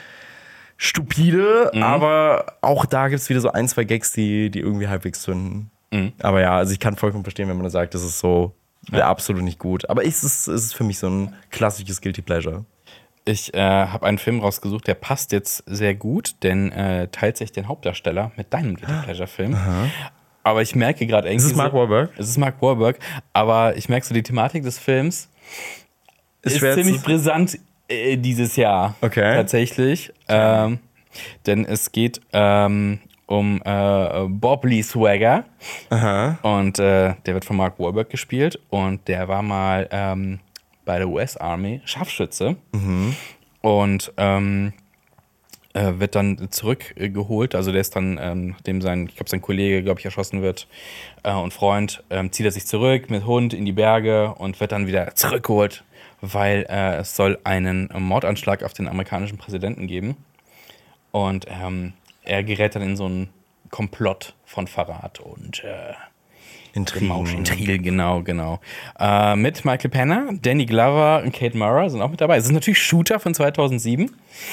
stupide, Mhm. aber auch da gibt es wieder so ein, zwei Gags, die, die irgendwie halbwegs zünden. Mhm. Aber ja, also ich kann vollkommen verstehen, wenn man da sagt, das ist so ja. absolut nicht gut. Aber es ist, es ist für mich so ein klassisches Guilty Pleasure. Ich äh, habe einen Film rausgesucht, der passt jetzt sehr gut, denn äh, teilt sich den Hauptdarsteller mit deinem Guilty Pleasure-Film. Aber ich merke gerade irgendwie. Ist es Mark so, Wahlberg? Es ist Mark Wahlberg, aber ich merke so, die Thematik des Films ist, ist ziemlich brisant äh, dieses Jahr. Okay. Tatsächlich. Okay. Ähm, denn es geht ähm, um äh, Bob Lee Swagger. Aha. Und äh, der wird von Mark Wahlberg gespielt. Und der war mal ähm, bei der U S Army Scharfschütze. Mhm. Und ähm, äh, wird dann zurückgeholt. Also der ist dann, ähm, nachdem sein, ich glaube, sein Kollege, glaube ich, erschossen wird äh, und Freund, ähm, zieht er sich zurück mit Hund in die Berge und wird dann wieder zurückgeholt, weil äh, es soll einen Mordanschlag auf den amerikanischen Präsidenten geben. Und ähm, er gerät dann in so einen Komplott von Verrat und äh, Intrigen. Intrigen, genau, genau. Äh, mit Michael Penner, Danny Glover und Kate Mara sind auch mit dabei. Es ist natürlich Shooter von zweitausendsieben.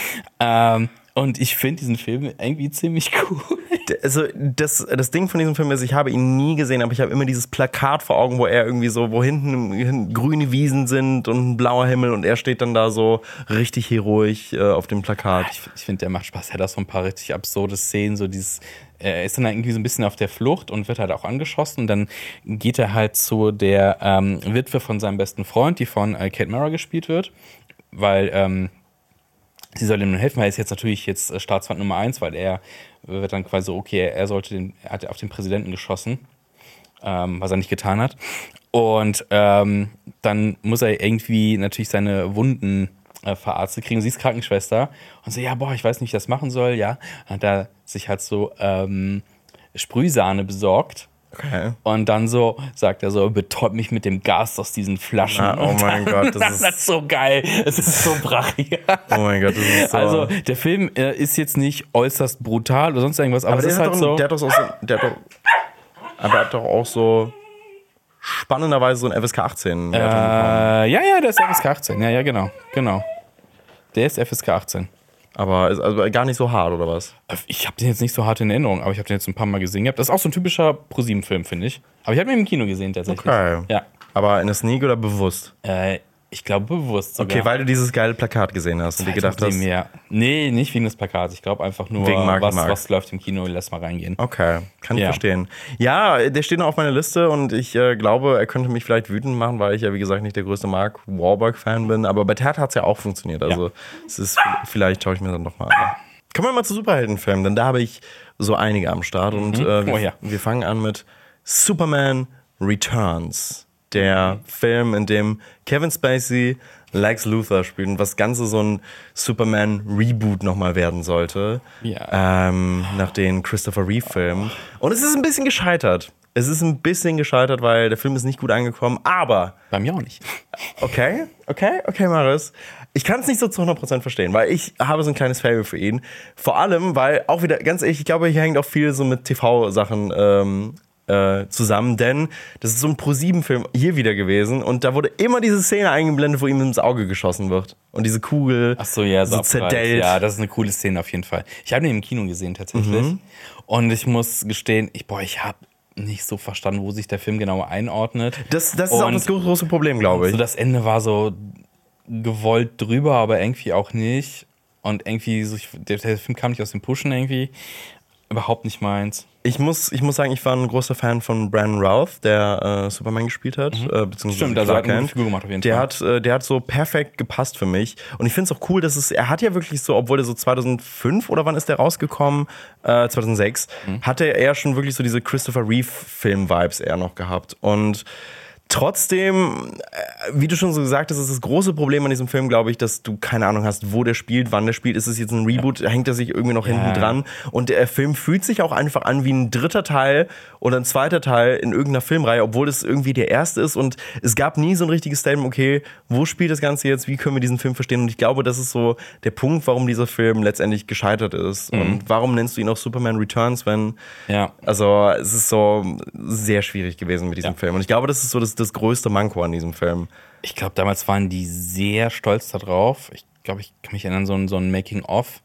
Ähm, und ich finde diesen Film irgendwie ziemlich cool. Also das, das Ding von diesem Film ist, ich habe ihn nie gesehen, aber ich habe immer dieses Plakat vor Augen, wo er irgendwie so, wo hinten, hinten grüne Wiesen sind und ein blauer Himmel und er steht dann da so richtig heroisch äh, auf dem Plakat. Ich, ich finde, der macht Spaß. Er hat auch so ein paar richtig absurde Szenen, so dieses, er ist dann irgendwie so ein bisschen auf der Flucht und wird halt auch angeschossen und dann geht er halt zu der ähm, Witwe von seinem besten Freund, die von äh, Kate Mara gespielt wird, weil ähm, sie soll ihm helfen, weil er ist jetzt natürlich jetzt Staatsfeind Nummer eins, weil er wird dann quasi so, okay, er sollte den, er hat auf den Präsidenten geschossen, ähm, was er nicht getan hat. Und ähm, dann muss er irgendwie natürlich seine Wunden äh, verarztet kriegen. Sie ist Krankenschwester und so, ja, boah, ich weiß nicht, wie ich das machen soll, ja. Dann hat er sich halt so ähm, Sprühsahne besorgt. Okay. Und dann so sagt er so, betäubt mich mit dem Gas aus diesen Flaschen. Ah, oh mein Gott, das, das ist, ist so geil. Es ist so brachial. Oh mein Gott, das ist so. Also, der Film äh, ist jetzt nicht äußerst brutal oder sonst irgendwas, aber, aber es ist halt doch, so. Der hat doch so. Der hat doch, aber er hat doch auch so spannenderweise so ein F S K achtzehn. Äh, ja, ja, der ist F S K achtzehn. Ja, ja, genau. Genau. Der ist F S K achtzehn. Aber ist also gar nicht so hart, oder was? Ich habe den jetzt nicht so hart in Erinnerung, aber ich habe den jetzt ein paar Mal gesehen gehabt. Das ist auch so ein typischer ProSieben-Film, finde ich. Aber ich habe ihn im Kino gesehen, tatsächlich. Okay. Ja. Aber in der Sneak oder bewusst? Äh, ich glaube bewusst sogar. Okay, weil du dieses geile Plakat gesehen hast und dir gedacht hast... Ja. Nee, nicht wegen des Plakats. Ich glaube einfach nur, wegen Mark was, Mark. was läuft im Kino, lass mal reingehen. Okay, kann ich ja. verstehen. Ja, der steht noch auf meiner Liste und ich äh, glaube, er könnte mich vielleicht wütend machen, weil ich ja, wie gesagt, nicht der größte Mark Wahlberg-Fan bin. Aber bei Ted hat es ja auch funktioniert. Also ja. es ist, vielleicht schaue ich mir dann doch mal an. Kommen wir mal zu Superheldenfilmen, denn da habe ich so einige am Start. Und mhm. äh, wir, oh, ja. wir fangen an mit Superman Returns. Der mhm. Film, in dem Kevin Spacey Lex Luthor spielt und was Ganze so ein Superman-Reboot nochmal werden sollte. Ja. Ähm, nach den Christopher Reeve-Filmen. Und es ist ein bisschen gescheitert. Es ist ein bisschen gescheitert, weil der Film ist nicht gut angekommen, aber... Bei mir auch nicht. Okay, okay, okay, Marius. Ich kann es nicht so zu hundert Prozent verstehen, weil ich habe so ein kleines Faible für ihn. Vor allem, weil auch wieder, ganz ehrlich, ich glaube, hier hängt auch viel so mit T V-Sachen ähm, äh, zusammen, denn das ist so ein ProSieben-Film hier wieder gewesen und da wurde immer diese Szene eingeblendet, wo ihm ins Auge geschossen wird. Und diese Kugel Ach so, ja, so, so zerdellt. Ja, das ist eine coole Szene auf jeden Fall. Ich habe den im Kino gesehen tatsächlich mhm. und ich muss gestehen, ich, boah, ich habe nicht so verstanden, wo sich der Film genau einordnet. Das, das ist und auch das große Problem, glaube ich. So das Ende war so gewollt drüber, aber irgendwie auch nicht. Und irgendwie, so, ich, der, der Film kam nicht aus dem Pushen irgendwie. Überhaupt nicht meins. Ich muss, ich muss sagen, ich war ein großer Fan von Brandon Routh, der äh, Superman gespielt hat. Mhm. Äh, beziehungsweise Stimmt, also hat eine Figur gemacht auf jeden der Fall. Hat, äh, der hat so perfekt gepasst für mich. Und ich finde es auch cool, dass es, er hat ja wirklich so, obwohl er so zweitausendfünf oder wann ist der rausgekommen? Äh, zweitausendsechs, mhm. hatte er schon wirklich so diese Christopher Reeve-Film-Vibes eher noch gehabt. Und trotzdem, wie du schon so gesagt hast, ist das große Problem an diesem Film, glaube ich, dass du keine Ahnung hast, wo der spielt, wann der spielt. Ist es jetzt ein Reboot? Ja. Hängt er sich irgendwie noch ja. hinten dran? Und der Film fühlt sich auch einfach an wie ein dritter Teil oder ein zweiter Teil in irgendeiner Filmreihe, obwohl es irgendwie der erste ist. Und es gab nie so ein richtiges Statement, okay, wo spielt das Ganze jetzt? Wie können wir diesen Film verstehen? Und ich glaube, das ist so der Punkt, warum dieser Film letztendlich gescheitert ist. Mhm. Und warum nennst du ihn auch Superman Returns, wenn... Ja. Also es ist so sehr schwierig gewesen mit diesem ja. Film. Und ich glaube, das ist so das das größte Manko an diesem Film. Ich glaube, damals waren die sehr stolz darauf. Ich glaube, ich kann mich erinnern, so ein, so ein Making-of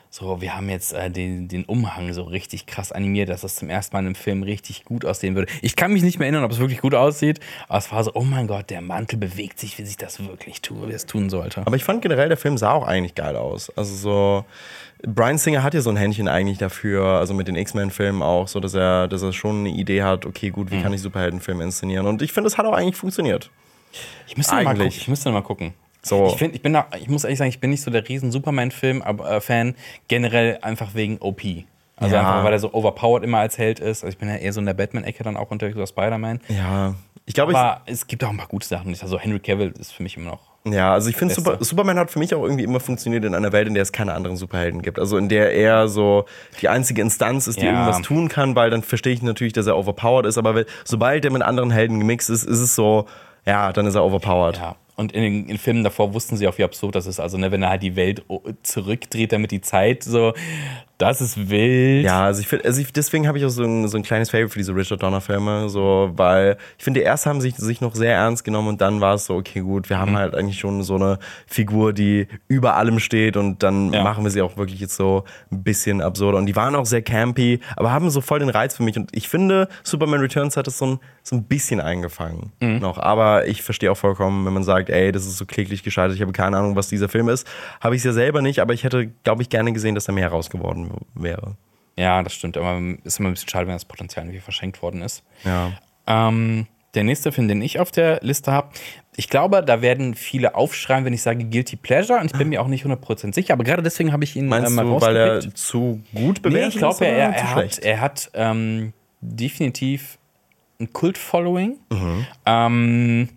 so, wir haben jetzt äh, den, den Umhang so richtig krass animiert, dass das zum ersten Mal in einem Film richtig gut aussehen würde. Ich kann mich nicht mehr erinnern, ob es wirklich gut aussieht, aber es war so, oh mein Gott, der Mantel bewegt sich, wie sich das wirklich tut, wie es tun sollte. Aber ich fand generell, der Film sah auch eigentlich geil aus. Also so, Bryan Singer hat ja so ein Händchen eigentlich dafür, also mit den X-Men-Filmen auch, so dass er, dass er schon eine Idee hat, okay, gut, wie mhm. kann ich Superheldenfilme inszenieren? Und ich finde, das hat auch eigentlich funktioniert. Ich müsste noch mal gucken. Ich müsste noch mal gucken. So. Ich, find, ich, bin da, ich muss ehrlich sagen, ich bin nicht so der riesen Superman-Film-Fan, generell einfach wegen O P. Also ja. einfach, weil er so overpowered immer als Held ist. Also ich bin ja eher so in der Batman-Ecke dann auch unterwegs oder Spider-Man. Ja. Ich glaube, aber ich, es gibt auch ein paar gute Sachen. Also Henry Cavill ist für mich immer noch. Ja, also ich finde, Super, Superman hat für mich auch irgendwie immer funktioniert in einer Welt, in der es keine anderen Superhelden gibt. Also in der er so die einzige Instanz ist, die ja. irgendwas tun kann, weil dann verstehe ich natürlich, dass er overpowered ist. Aber sobald er mit anderen Helden gemixt ist, ist es so, ja, dann ist er overpowered. Ja. Und in den in Filmen davor wussten sie auch, wie absurd das ist. Also, ne, wenn er halt die Welt zurückdreht, damit die Zeit so, das ist wild. Ja, also ich finde, also ich, deswegen habe ich auch so ein, so ein kleines Favorit für diese Richard Donner-Filme, so, weil ich finde, erst haben sie sich, sich noch sehr ernst genommen und dann war es so, okay, gut, wir haben mhm. halt eigentlich schon so eine Figur, die über allem steht und dann ja. machen wir sie auch wirklich jetzt so ein bisschen absurder. Und die waren auch sehr campy, aber haben so voll den Reiz für mich. Und ich finde, Superman Returns hat es so ein, so ein bisschen eingefangen mhm. noch. Aber ich verstehe auch vollkommen, wenn man sagt, ey, das ist so kläglich gescheitert, ich habe keine Ahnung, was dieser Film ist. Habe ich es ja selber nicht, aber ich hätte, glaube ich, gerne gesehen, dass da mehr raus geworden wäre. Ja, das stimmt, aber ist immer ein bisschen schade, wenn das Potenzial irgendwie verschenkt worden ist. Ja. Ähm, der nächste Film, den ich auf der Liste habe, ich glaube, da werden viele aufschreien, wenn ich sage Guilty Pleasure, und ich bin mir auch nicht hundert Prozent sicher, aber gerade deswegen habe ich ihn Meinst äh, mal du, rausgepickt. Weil er zu gut bewertet nee, ich glaube, er, er, er hat, er hat ähm, definitiv ein Kult-Following mhm. ähm,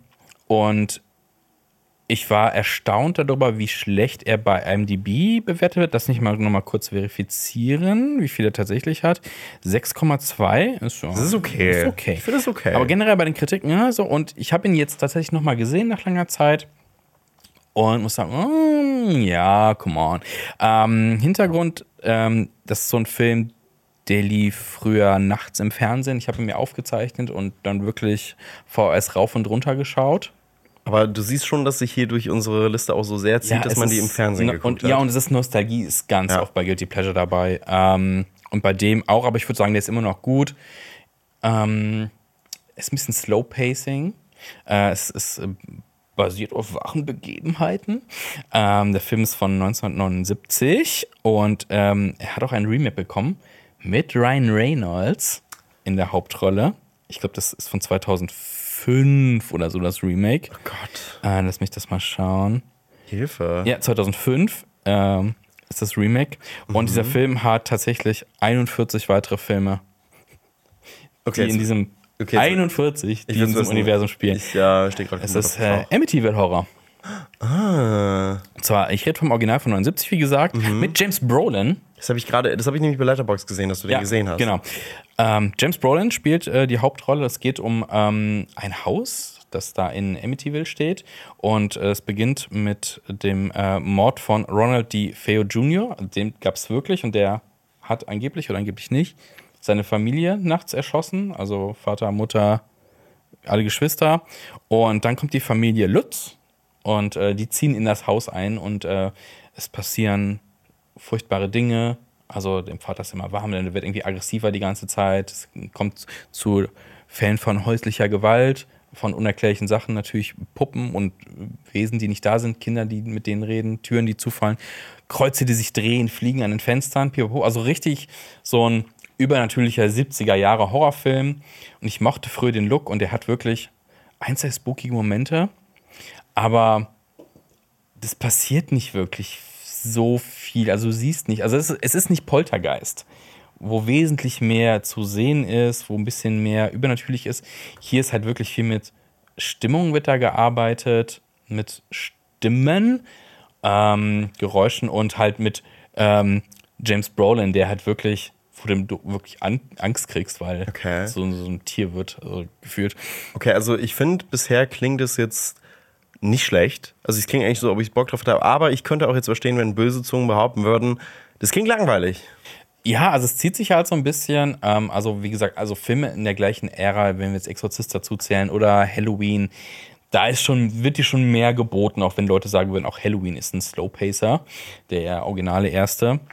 und ich war erstaunt darüber, wie schlecht er bei I M D B bewertet wird. Das nicht mal noch mal kurz verifizieren, wie viel er tatsächlich hat. sechs Komma zwei ist so. Das ist okay. Ist okay. Ich finde das okay. Aber generell bei den Kritiken, ja, so. Und ich habe ihn jetzt tatsächlich noch mal gesehen nach langer Zeit. Und muss sagen, mm, ja, come on. Ähm, Hintergrund, ähm, das ist so ein Film, der lief früher nachts im Fernsehen. Ich habe ihn mir aufgezeichnet und dann wirklich V S rauf und runter geschaut. Aber du siehst schon, dass sich hier durch unsere Liste auch so sehr zieht, ja, dass man ist, die im Fernsehen ne, geguckt und, hat. Ja, und es ist Nostalgie, ist ganz ja. oft bei Guilty Pleasure dabei. Ähm, und bei dem auch, aber ich würde sagen, der ist immer noch gut. Ähm, ist ein bisschen Slow Pacing. Äh, es ist äh, basiert auf wahren Begebenheiten. Ähm, der Film ist von neunzehnhundertneunundsiebzig und ähm, er hat auch ein Remake bekommen mit Ryan Reynolds in der Hauptrolle. Ich glaube, das ist von zweitausendfünf oder so, das Remake. Oh Gott. Äh, lass mich das mal schauen. Hilfe. Ja, zweitausendfünf ähm, ist das Remake. Mhm. Und dieser Film hat tatsächlich einundvierzig weitere Filme, okay, die in diesem okay, einundvierzig, die in diesem wissen, Universum spielen. Ich ja, stehe gerade. Es ist äh, Amityville Horror. Ah. Und zwar, ich rede vom Original von neunundsiebzig, wie gesagt, mhm. mit James Brolin. Das habe ich gerade, das habe ich nämlich bei Letterboxd gesehen, dass du den ja, gesehen hast. Genau. Ähm, James Brolin spielt äh, die Hauptrolle. Es geht um ähm, ein Haus, das da in Amityville steht. Und äh, es beginnt mit dem äh, Mord von Ronald D. Feo Junior Den gab es wirklich und der hat angeblich oder angeblich nicht seine Familie nachts erschossen. Also Vater, Mutter, alle Geschwister. Und dann kommt die Familie Lutz und äh, die ziehen in das Haus ein und äh, es passieren furchtbare Dinge. Also dem Vater ist immer warm, der wird irgendwie aggressiver die ganze Zeit. Es kommt zu Fällen von häuslicher Gewalt, von unerklärlichen Sachen, natürlich Puppen und Wesen, die nicht da sind, Kinder, die mit denen reden, Türen, die zufallen, Kreuze, die sich drehen, fliegen an den Fenstern, pipapo. Also richtig so ein übernatürlicher siebziger Jahre Horrorfilm. Und ich mochte früher den Look und der hat wirklich ein, zwei spookige Momente, aber das passiert nicht wirklich so viel. Also du siehst nicht, also es ist, es ist nicht Poltergeist, wo wesentlich mehr zu sehen ist, wo ein bisschen mehr übernatürlich ist. Hier ist halt wirklich viel mit Stimmung wird da gearbeitet, mit Stimmen, ähm, Geräuschen und halt mit ähm, James Brolin, der halt wirklich, vor dem du wirklich an, Angst kriegst, weil okay. so, so ein Tier wird also, gefühlt. Okay, also ich finde, bisher klingt es jetzt nicht schlecht. Also es klingt eigentlich so, ob ich Bock drauf habe, aber ich könnte auch jetzt verstehen, wenn böse Zungen behaupten würden, das klingt langweilig. Ja, also es zieht sich halt so ein bisschen, ähm, also wie gesagt, also Filme in der gleichen Ära, wenn wir jetzt Exorzist dazu zählen oder Halloween, da ist schon, wird dir schon mehr geboten, auch wenn Leute sagen würden, auch Halloween ist ein Slowpacer, der originale erste.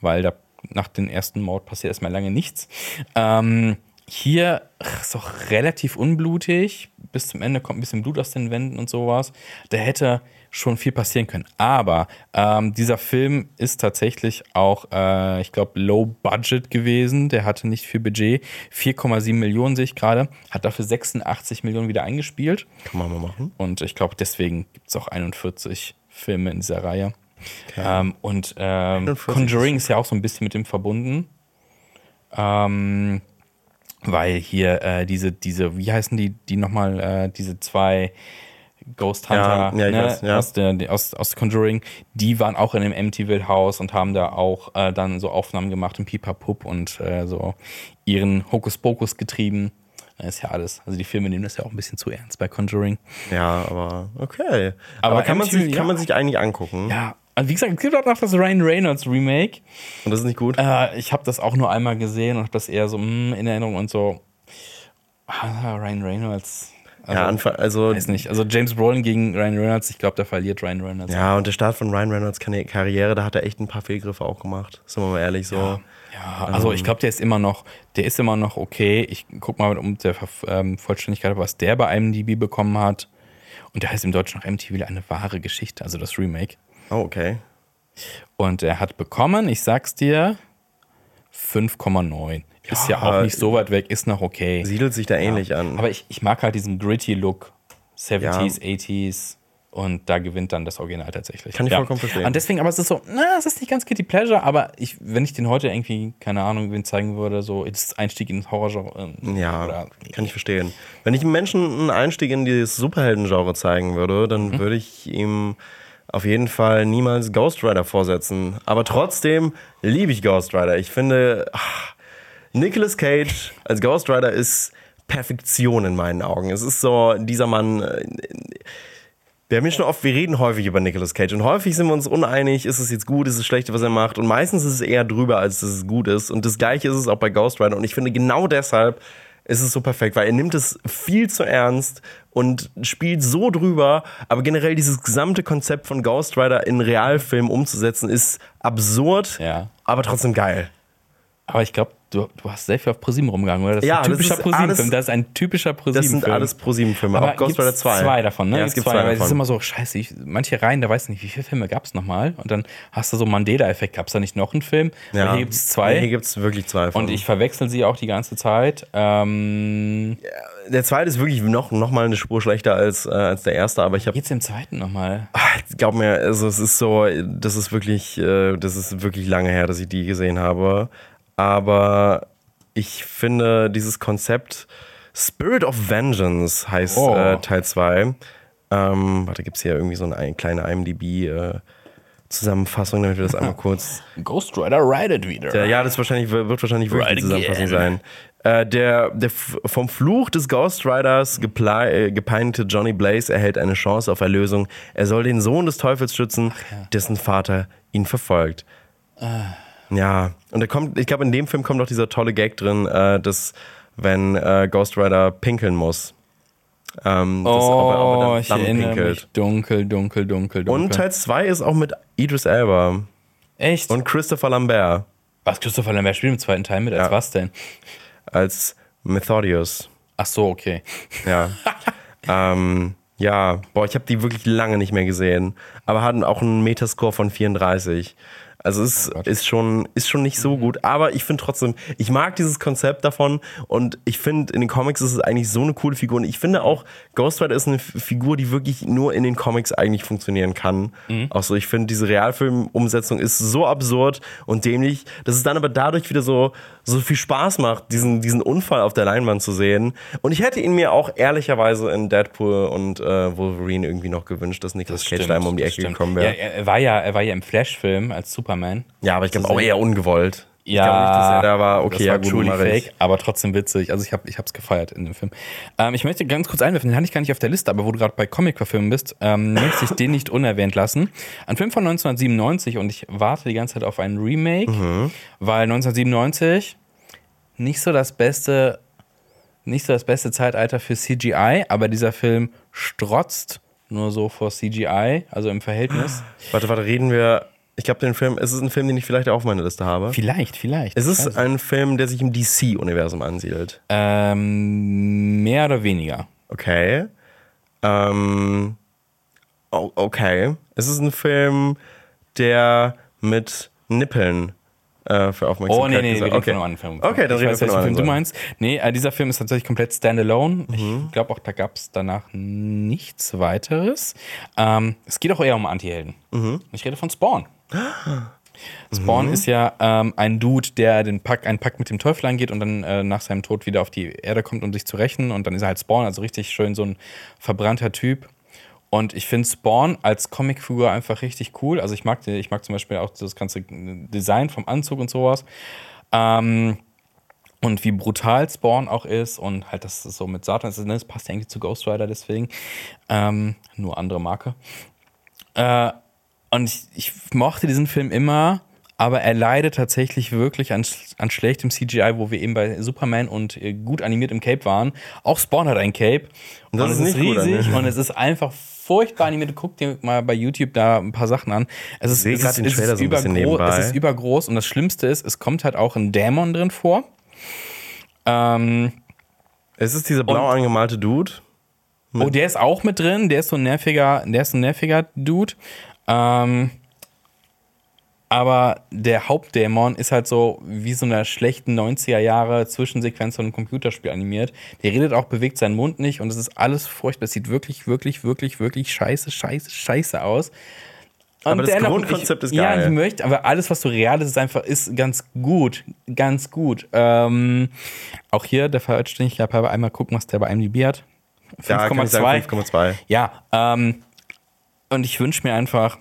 weil da nach dem ersten Mord passiert erstmal lange nichts. Ähm, hier ach, ist auch relativ unblutig. Bis zum Ende kommt ein bisschen Blut aus den Wänden und sowas. Da hätte schon viel passieren können. Aber ähm, dieser Film ist tatsächlich auch, äh, ich glaube, low budget gewesen. Der hatte nicht viel Budget. vier Komma sieben Millionen sehe ich gerade. Hat dafür sechsundachtzig Millionen wieder eingespielt. Kann man mal machen. Und ich glaube, deswegen gibt es auch einundvierzig Filme in dieser Reihe. Okay. Ähm, und ähm, Conjuring ist ja auch so ein bisschen mit dem verbunden. Ähm, weil hier äh, diese, diese, wie heißen die, die nochmal, äh, diese zwei Ghost Hunter, ja, ja, ne, weiß, ja. aus, der, aus, aus Conjuring, die waren auch in dem Amityville-Haus und haben da auch äh, dann so Aufnahmen gemacht im Pipapup und äh, so ihren Hokuspokus getrieben. Das ist ja alles. Also die Filme nehmen das ja auch ein bisschen zu ernst bei Conjuring. Ja, aber okay. Aber Aber kann man, Amityville, sich, kann ja. man sich eigentlich angucken. Ja, also wie gesagt, es gibt auch noch das Ryan Reynolds Remake. Und das ist nicht gut? Äh, ich habe das auch nur einmal gesehen und habe das eher so mm, in Erinnerung und so. Ah, Ryan Reynolds. Also, ja, Anfang, also. weiß nicht. Also James Brolin gegen Ryan Reynolds, ich glaube, da verliert Ryan Reynolds. Ja, und der Start von Ryan Reynolds Karri- Karriere, da hat er echt ein paar Fehlgriffe auch gemacht. Sind wir mal ehrlich so. Ja, ja, also ich glaube, der ist immer noch, der ist immer noch okay. Ich guck mal um der ähm, Vollständigkeit, was der bei I M D B bekommen hat. Und der heißt im Deutschen noch Amityville eine wahre Geschichte, also das Remake. Oh, okay. Und er hat bekommen, ich sag's dir, fünf Komma neun. Ist ja Ja, auch nicht so weit weg, ist noch okay. Siedelt sich da ähnlich an. Aber ich, ich mag halt diesen gritty Look, siebziger, achtziger und da gewinnt dann das Original tatsächlich. Kann ich vollkommen verstehen. Und deswegen, aber es ist so, na, es ist nicht ganz Guilty Pleasure, aber ich, wenn ich den heute irgendwie, keine Ahnung, wen zeigen würde, so ist Einstieg ins Horrorgenre. ähm, Ja, oder- kann ich verstehen. Wenn ich einem Menschen einen Einstieg in dieses Superhelden-Genre zeigen würde, dann Mhm. würde ich ihm auf jeden Fall niemals Ghost Rider vorsetzen. Aber trotzdem liebe ich Ghost Rider. Ich finde, ach, Nicolas Cage als Ghost Rider ist Perfektion in meinen Augen. Es ist so, dieser Mann. äh, Wir haben ja schon oft, wir reden häufig über Nicolas Cage und häufig sind wir uns uneinig, ist es jetzt gut, ist es schlecht, was er macht, und meistens ist es eher drüber, als dass es gut ist, und das Gleiche ist es auch bei Ghost Rider, und ich finde, genau deshalb ist es so perfekt, weil er nimmt es viel zu ernst und spielt so drüber, aber generell dieses gesamte Konzept von Ghost Rider in Realfilm umzusetzen ist absurd, Ja. aber trotzdem geil. Aber ich glaube, du, du hast sehr viel auf ProSieben rumgegangen, oder? Das ist Ja, ein das typischer ist ProSieben-Film. alles- Das ist ein typischer Das ProSieben-Film. sind alles ProSieben-Filme, auch Ghost Rider gibt's zwei. zwei davon, ne? Ja, es gibt zwei weil es ist davon. immer so, scheiße, ich, manche Reihen, da weiß ich nicht, wie viele Filme gab es nochmal? Und dann hast du so einen Mandela-Effekt. Gab es da nicht noch einen Film? Ja. Aber hier gibt es zwei. Ja, hier gibt es wirklich zwei von. Und ich verwechsel sie auch die ganze Zeit. Ähm, Der zweite ist wirklich noch, noch mal eine Spur schlechter als, äh, als der erste, aber ich habe geht's im zweiten nochmal? glaub mir, also es ist so, das ist wirklich, äh, das ist wirklich lange her, dass ich die gesehen habe. Aber ich finde dieses Konzept Spirit of Vengeance heißt Oh. äh, Teil zwei. Ähm, warte, gibt es hier irgendwie so eine ein- kleine I M D B-Zusammenfassung, damit wir das einmal kurz. Ghost Rider ridet wieder. Der, ja, das wahrscheinlich, wird wahrscheinlich wirklich Right die Zusammenfassung again. sein. Äh, der der F- vom Fluch des Ghost Riders geple- äh, gepeinigte Johnny Blaze erhält eine Chance auf Erlösung. Er soll den Sohn des Teufels schützen, dessen Vater ihn verfolgt. Ja, und da kommt, ich glaube, in dem Film kommt auch dieser tolle Gag drin, äh, dass wenn äh, Ghost Rider pinkeln muss. Ähm, dass, Oh, ob er, ob er dann, ich dann erinnere pinkelt. mich. Dunkel, dunkel, dunkel, dunkel. Und Teil zwei ist auch mit Idris Elba Echt? und Christopher Lambert was, Christopher Lambert spielt im zweiten Teil mit? Als Ja. was denn? als Methodius. Ach so, okay. Ja. ähm, ja, boah, ich habe die wirklich lange nicht mehr gesehen, aber hatten auch einen Metascore von vierunddreißig. Also es Oh Gott. ist schon, ist schon nicht so gut, aber ich finde trotzdem, ich mag dieses Konzept davon, und ich finde, in den Comics ist es eigentlich so eine coole Figur, und ich finde auch, Ghost Rider ist eine F- Figur, die wirklich nur in den Comics eigentlich funktionieren kann. Mhm. Auch so, ich finde, diese Realfilm-Umsetzung ist so absurd und dämlich, dass es dann aber dadurch wieder so, so viel Spaß macht, diesen, diesen Unfall auf der Leinwand zu sehen. Und ich hätte ihn mir auch ehrlicherweise in Deadpool und äh, Wolverine irgendwie noch gewünscht, dass Nicolas Cage da einmal um die das Ecke stimmt. gekommen Ja, wäre. er war ja, er war ja im Flash-Film als Superman. Ja, aber ich glaube zu auch sehen. eher ungewollt. Ich Ja, glaub nicht, dass er da war, okay, das ja war gut, truly mach ich. fake, aber trotzdem witzig. Also ich habe ich hab's gefeiert in dem Film. Ähm, ich möchte ganz kurz einwerfen, den hatte ich gar nicht auf der Liste, aber wo du gerade bei Comic-Verfilmen bist, ähm, möchte ich den nicht unerwähnt lassen. Ein Film von neunzehnhundertsiebenundneunzig, und ich warte die ganze Zeit auf ein Remake, Mhm. weil neunzehnhundertsiebenundneunzig nicht so das beste, nicht so das beste Zeitalter für C G I, aber dieser Film strotzt nur so vor C G I, also im Verhältnis. Warte, warte, reden wir. Ich glaube, den Film, es ist ein Film, den ich vielleicht auch auf meiner Liste habe. Vielleicht, vielleicht. Es ist ein Film, der sich im D C-Universum ansiedelt. Ähm, mehr oder weniger. Okay. Ähm, okay. Es ist ein Film, der mit Nippeln äh, für Aufmerksamkeit Oh, nee, nee, wir reden okay. von einem anderen Film. Okay, dann ich reden weiß, wir von einem welchen Film anderen. du meinst. Nee, äh, dieser Film ist tatsächlich komplett standalone. Mhm. Ich glaube auch, da gab es danach nichts weiteres. Ähm, es geht auch eher um Antihelden. Mhm. Ich rede von Spawn. Spawn mhm. ist ja ähm, ein Dude, der den Pakt, einen Pakt mit dem Teufel eingeht und dann äh, nach seinem Tod wieder auf die Erde kommt, um sich zu rächen. Und dann ist er halt Spawn, also richtig schön so ein verbrannter Typ. Und ich finde Spawn als Comicfigur einfach richtig cool. Also ich mag, die, ich mag zum Beispiel auch das ganze Design vom Anzug und sowas. Ähm, und wie brutal Spawn auch ist. Und halt, dass es so mit Satan ist. Das passt ja eigentlich zu Ghost Rider deswegen. Ähm, nur andere Marke. Äh, und ich, ich mochte diesen Film immer, aber er leidet tatsächlich wirklich an, an schlechtem C G I, wo wir eben bei Superman und äh, gut animiert im Cape waren. Auch Spawn hat ein Cape. Und das und ist es ist nicht riesig gut, ne? und es ist einfach furchtbar animiert. Guck dir mal bei YouTube da ein paar Sachen an. Es ist, sehe es gerade ist, den es Trailer ist so ein bisschen übergroß, nebenbei. es ist übergroß und das Schlimmste ist, es kommt halt auch ein Dämon drin vor. Ähm, Es ist dieser blau Und- angemalte Dude. oh, der ist auch mit drin. Der ist so ein nerviger, der ist ein nerviger Dude. Ähm, aber der Hauptdämon ist halt so wie so eine schlechten neunziger Jahre Zwischensequenz von einem Computerspiel animiert. Der redet auch, bewegt seinen Mund nicht und es ist alles furchtbar. Es sieht wirklich, wirklich, wirklich, wirklich scheiße, scheiße, scheiße aus. Und Aber das dennoch, Grundkonzept ich, ist geil. Ja, ich möchte, aber alles, was so real ist, ist einfach ist ganz gut. Ganz gut. Ähm, auch hier der Vollständigkeit halber einmal gucken, was der bei I M D B hat. Ja, kann ich sagen, fünf Komma zwei. Ja, ähm, und ich wünsche mir einfach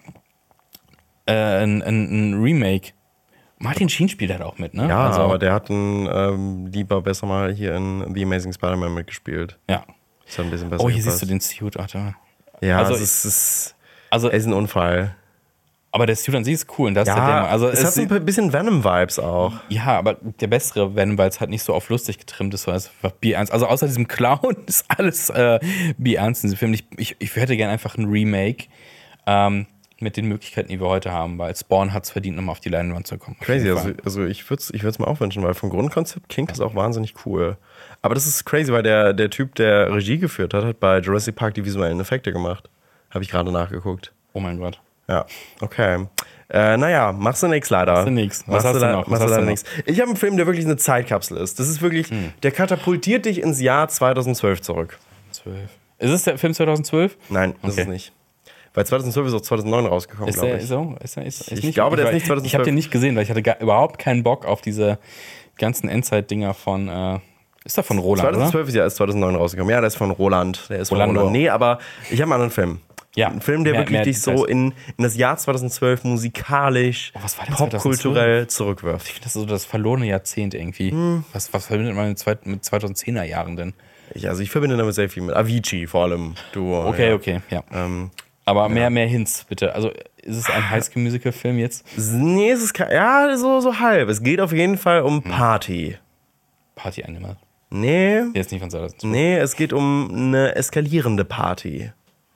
äh, ein, ein, ein Remake. Martin Sheen spielt halt auch mit, ne? Ja, also, aber der hat ein, ähm, lieber besser mal hier in The Amazing Spider-Man mitgespielt. ja. Das hat ein bisschen besser Oh, hier gepasst. siehst du den Suit, Alter. Ja, Also also es ist, Also, es ist ein Unfall. aber der Suit an sich ist cool. Und das ist der Ja, Dämon. Also, es, es hat so ein bisschen Venom-Vibes auch. Ja, aber der bessere Venom, weil es halt nicht so auf lustig getrimmt ist, sondern es war bierernst. Also außer diesem Clown ist alles äh, bierernst in diesem Film. Ich, ich, ich hätte gerne einfach ein Remake ähm, mit den Möglichkeiten, die wir heute haben, weil Spawn hat es verdient, nochmal auf die Leinwand zu kommen. Auf Crazy, jeden also, Fall. also ich würde es ich würd's mir auch wünschen, weil vom Grundkonzept klingt das auch wahnsinnig cool. Aber das ist crazy, weil der, der Typ, der Regie geführt hat, hat bei Jurassic Park die visuellen Effekte gemacht. Habe ich gerade nachgeguckt. Oh mein Gott. Ja, okay. Äh, naja, machst du nix leider. Machst du nix. Was Machst hast du du le- noch? Was Machst du hast du leider noch? nix. Ich habe einen Film, der wirklich eine Zeitkapsel ist. Das ist wirklich, Hm. der katapultiert dich ins Jahr zweitausendzwölf zurück. zwölf. Ist es der Film zweitausendzwölf? Nein, das Okay. ist nicht. Weil zweitausendzwölf ist auch zweitausendneun rausgekommen, Ist glaube der ich. so? Ist der, ist, ist Ich glaube, der ist nicht Ich habe zweitausendzwölf. den nicht gesehen, weil ich hatte gar, überhaupt keinen Bock auf diese ganzen Endzeit-Dinger von. Äh, ist der von Roland, oder? zweitausendzwölf ist ja erst zweitausendneun rausgekommen. Ja, der ist von Roland. Der ist von Roland Roland. Lohr. Nee, aber ich habe einen anderen Film. Ja. Ein Film, der Mehr- wirklich mehr dich so Details. in, in das Jahr zweitausendzwölf musikalisch, Oh, was war denn popkulturell zurückwirft. Ich finde das ist so das verlorene Jahrzehnt irgendwie. Hm. Was, was verbindet man mit, zweit, mit zweitausendzehner Jahren denn? Ich, also ich verbinde damit sehr viel mit Avicii vor allem. Du, Okay, ja. okay, ja. Ähm, Aber mehr, mehr Hints, bitte. Also, ist es ein Highschool-Musical-Film jetzt? nee, es ist kein, ja, so, so halb. Es geht auf jeden Fall Hm. um Party. Party Animal. Nee, Der ist nicht von zweitausendzwölf. nee, es geht um eine eskalierende Party.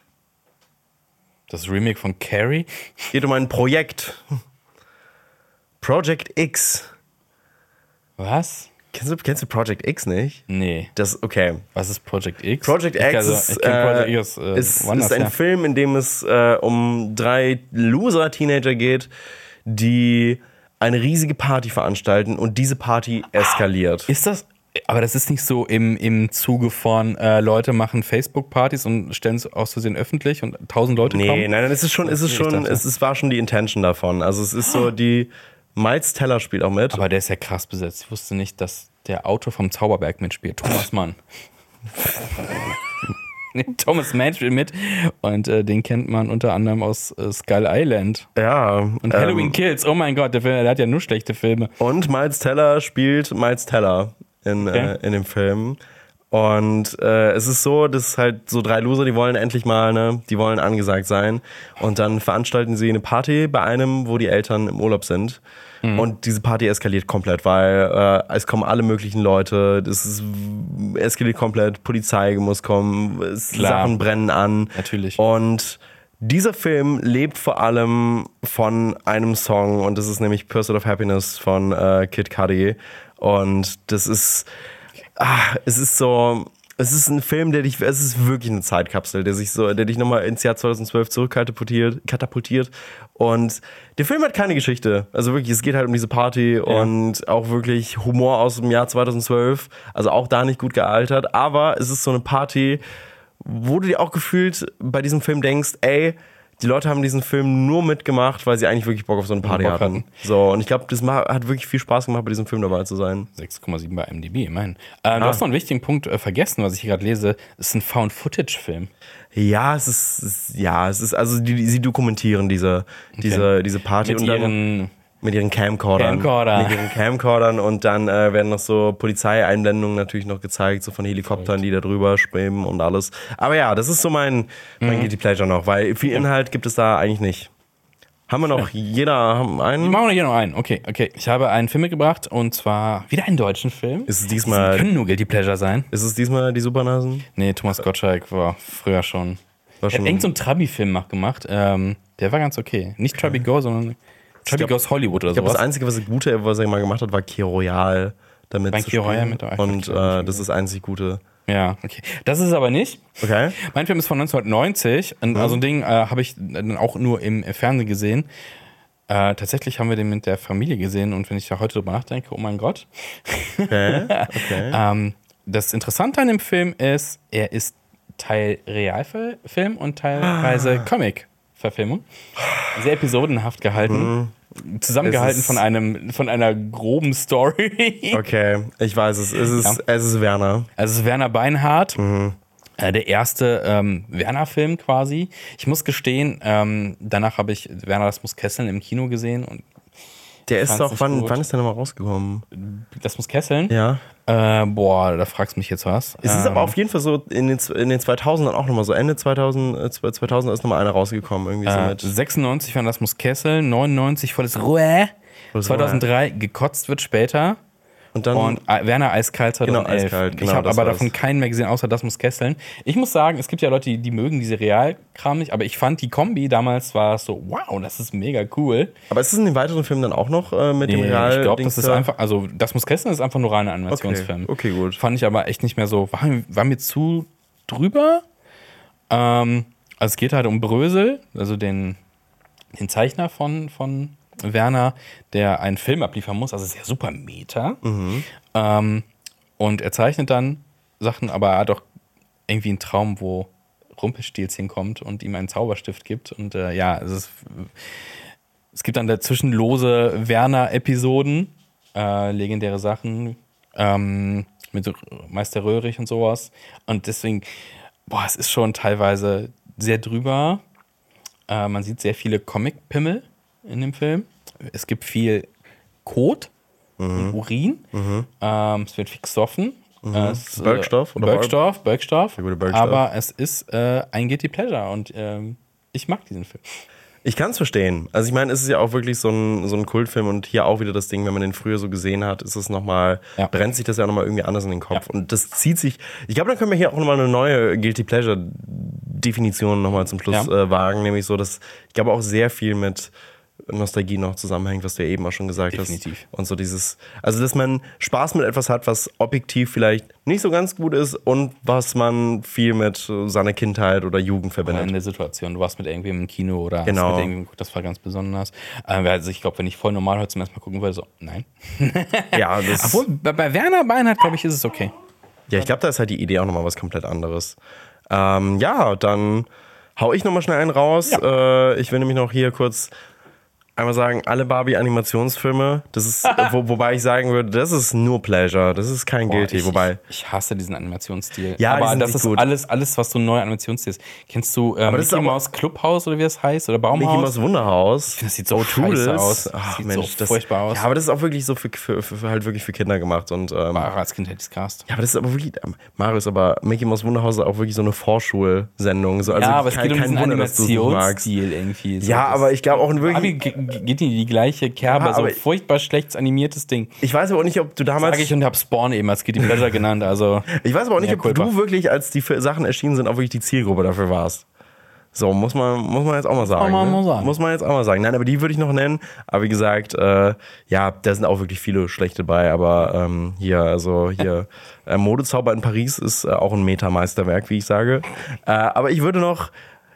Das Remake von Carrie? Es geht um ein Projekt. Project X. Was? Kennst du, kennst du Project X nicht? Nee. Das, okay. Was ist Project X? Project Ich- X also, ist, ich kenn Project äh, X, äh, ist, woanders ist ein her. Film, in dem es äh, um drei Loser-Teenager geht, die eine riesige Party veranstalten und diese Party eskaliert. Ist das. Aber das ist nicht so im, im Zuge von äh, Leute machen Facebook-Partys und stellen es aus Versehen öffentlich und tausend Leute Nee, kommen? nein, nein, es ist schon, es ist Ich schon, dachte- es ist, war schon die Intention davon. Also es ist so, die Miles Teller spielt auch mit. Aber der ist ja krass besetzt. Ich wusste nicht, dass der Autor vom Zauberberg mitspielt. Thomas Mann. Nee, Thomas Mann spielt mit und äh, den kennt man unter anderem aus äh, Skull Island ja. und Halloween Kills. Oh mein Gott, der, Film, der hat ja nur schlechte Filme. Und Miles Teller spielt Miles Teller in, Okay. äh, in dem Film. Und äh, es ist so, dass halt so drei Loser, die wollen endlich mal, ne, die wollen angesagt sein. Und dann veranstalten sie eine Party bei einem, wo die Eltern im Urlaub sind. Mhm. Und diese Party eskaliert komplett, weil äh, es kommen alle möglichen Leute, das ist, eskaliert komplett, Polizei muss kommen, es, Klar. Sachen brennen an. Natürlich. Und dieser Film lebt vor allem von einem Song und das ist nämlich Pursuit of Happiness von äh, Kid Cudi. Und das ist, ah, es ist so, es ist ein Film, der dich, es ist wirklich eine Zeitkapsel, der sich so, der dich nochmal ins Jahr zweitausendzwölf zurückkatapultiert, katapultiert. Und der Film hat keine Geschichte. Also wirklich, es geht halt um diese Party ja. und auch wirklich Humor aus dem Jahr zweitausendzwölf. Also auch da nicht gut gealtert. Aber es ist so eine Party, wo du dir auch gefühlt bei diesem Film denkst, ey, die Leute haben diesen Film nur mitgemacht, weil sie eigentlich wirklich Bock auf so eine Party hatten. hatten. So, und ich glaube, das hat wirklich viel Spaß gemacht, bei diesem Film dabei zu sein. sechs Komma sieben bei I M D B, immerhin. Äh, ah. Du hast noch einen wichtigen Punkt äh, vergessen, was ich hier gerade lese. Es ist ein Found-Footage-Film. Ja, es ist, es ist, ja, es ist, also die, die, sie dokumentieren diese, okay. diese, diese Party. Mit und dann, ihren... Mit ihren Camcordern. Camcorder. Mit ihren Camcordern und dann äh, werden noch so Polizeieinblendungen natürlich noch gezeigt, so von Helikoptern, die da drüber schweben und alles. Aber ja, das ist so mein, mein mhm. Guilty Pleasure noch, weil viel Inhalt gibt es da eigentlich nicht. Haben wir noch, ja. jeder haben einen? Wir machen hier noch einen, okay, okay. Ich habe einen Film mitgebracht und zwar wieder einen deutschen Film. Ist es diesmal... Sie können nur Guilty Pleasure sein. Ist es diesmal die Supernasen? Nee, Thomas Gottschalk war früher schon... War er hat irgend so einen Trabi-Film gemacht, ähm, der war ganz okay. Nicht okay. Trabi Go, sondern... Trabi Goes Hollywood oder so. Ich glaube, das Einzige, was er Gute, was er mal gemacht hat, war Key Royale damit Bei zu Key Royale mit Und äh, das ist das einzig Gute. Ja, okay. Das ist es aber nicht. Okay. Mein Film ist von neunzehnhundertneunzig. Und mhm. also ein Ding äh, habe ich dann auch nur im Fernsehen gesehen. Äh, tatsächlich haben wir den mit der Familie gesehen. Und wenn ich da heute drüber nachdenke, oh mein Gott. Okay, okay. ähm, das Interessante an dem Film ist, er ist Teil Realfilm und teilweise ah. Comic-Verfilmung. Sehr episodenhaft gehalten. Mhm. Zusammengehalten von einem von einer groben Story. Okay, ich weiß es. Es ist, ja. es ist Werner. Es ist Werner Beinhardt. Mhm. Äh, der erste ähm, Werner-Film quasi. Ich muss gestehen, ähm, danach habe ich Werner, das muss kesseln im Kino gesehen. Und der ist doch, wann, wann ist der nochmal rausgekommen? Das muss kesseln? Ja. Äh, boah, da fragst du mich jetzt was. Es ist ähm, aber auf jeden Fall so in den, in den zweitausendern auch nochmal so. Ende zweitausend, zweitausend ist nochmal einer rausgekommen. Irgendwie so äh, mit. sechsundneunzig war Das muss kesseln, neunundneunzig volles Ruhe. zweitausenddrei Gekotzt wird später. Und, dann und Werner eiskalt zweitauself. Genau, eiskalt, genau, ich habe aber war's. davon keinen mehr gesehen, außer Das muss kesseln. Ich muss sagen, es gibt ja Leute, die, die mögen diese Realkram nicht, aber ich fand die Kombi damals war so, wow, das ist mega cool. Aber ist es in den weiteren Filmen dann auch noch äh, mit nee, dem Real? Ich glaube, das ist einfach, also Das muss kesseln ist einfach nur reiner Animationsfilm. Okay, okay, gut. Fand ich aber echt nicht mehr so, war, war mir zu drüber. Ähm, also es geht halt um Brösel, also den, den Zeichner von, von Werner, der einen Film abliefern muss, also ist ja super Meta. Mhm. Ähm, und er zeichnet dann Sachen, aber er hat auch irgendwie einen Traum, wo Rumpelstilzchen kommt und ihm einen Zauberstift gibt. Und äh, ja, es, ist, es gibt dann dazwischen lose Werner-Episoden, äh, legendäre Sachen ähm, mit Meister Röhrig und sowas. Und deswegen, boah, es ist schon teilweise sehr drüber. Äh, man sieht sehr viele Comic-Pimmel in dem Film. Es gibt viel Kot mhm. und Urin. Mhm. Ähm, es wird viel gesoffen. Mhm. Es, Bergstoff? Oder Bergstoff, Bergstoff. Bergstoff. Aber es ist äh, ein Guilty Pleasure und ähm, ich mag diesen Film. Ich kann es verstehen. Also ich meine, es ist ja auch wirklich so ein, so ein Kultfilm und hier auch wieder das Ding, wenn man den früher so gesehen hat, ist es nochmal, ja. brennt sich das ja nochmal irgendwie anders in den Kopf. Ja. Und das zieht sich, ich glaube, dann können wir hier auch nochmal eine neue Guilty Pleasure Definition nochmal zum Schluss ja. äh, wagen, nämlich so, dass ich glaube auch sehr viel mit Nostalgie noch zusammenhängt, was du ja eben auch schon gesagt Definitiv. hast. Und so dieses, also dass man Spaß mit etwas hat, was objektiv vielleicht nicht so ganz gut ist und was man viel mit seiner Kindheit oder Jugend verbindet. Oder in der Situation, du warst mit irgendwem im Kino oder genau. hast mit irgendwem geguckt, das war ganz besonders. Also ich glaube, wenn ich voll normal heute zum ersten Mal gucken würde, so, nein. Ja, das Obwohl, bei, bei Werner Beinhardt, glaube ich, ist es okay. Ja, ich glaube, da ist halt die Idee auch nochmal was komplett anderes. Ähm, ja, dann hau ich nochmal schnell einen raus. Ja. Äh, ich will nämlich noch hier kurz einmal sagen, alle Barbie-Animationsfilme, das ist, wo, wobei ich sagen würde, das ist nur Pleasure, das ist kein Boah, Guilty, ich, wobei... Ich, ich hasse diesen Animationsstil. Ja, aber das ist gut. alles, alles, was so ein neuer Animationsstil ist. Kennst du äh, Mickey Mouse Clubhaus oder wie das heißt? Oder Baumhaus? Mickey Mouse Wunderhaus. Ich finde, das sieht so scheiße aus. Ach, sieht Mensch, so das, furchtbar aus. Ja, aber das ist auch wirklich so für, für, für, für halt wirklich für Kinder gemacht. Und, ähm, aber als Kind hätte ich es gehasst. Ja, aber das ist aber wirklich... Marius, aber Mickey Mouse Wunderhaus ist auch wirklich so eine Vorschulsendung. So, also ja, aber es kein, geht um kein diesen Wunder, Animationsstil irgendwie. So. Ja, aber ich glaube auch wirklich... Barbie geht in die gleiche Kerbe, ja, so ein furchtbar schlecht animiertes Ding. Ich weiß aber auch nicht, ob du damals... Sag ich und hab Spawn eben als Guilty Pleasure genannt, also... Ich weiß aber auch nicht, ja, ob cool, du wirklich, als die Sachen erschienen sind, auch wirklich die Zielgruppe dafür warst. So, muss man, muss man jetzt auch mal sagen. man ne? mal sagen. Muss man jetzt auch mal sagen. Nein, aber die würde ich noch nennen. Aber wie gesagt, äh, ja, da sind auch wirklich viele schlechte bei. Aber ähm, hier, also hier, äh, Modezauber in Paris ist äh, auch ein Metameisterwerk, wie ich sage. Äh, aber ich würde noch,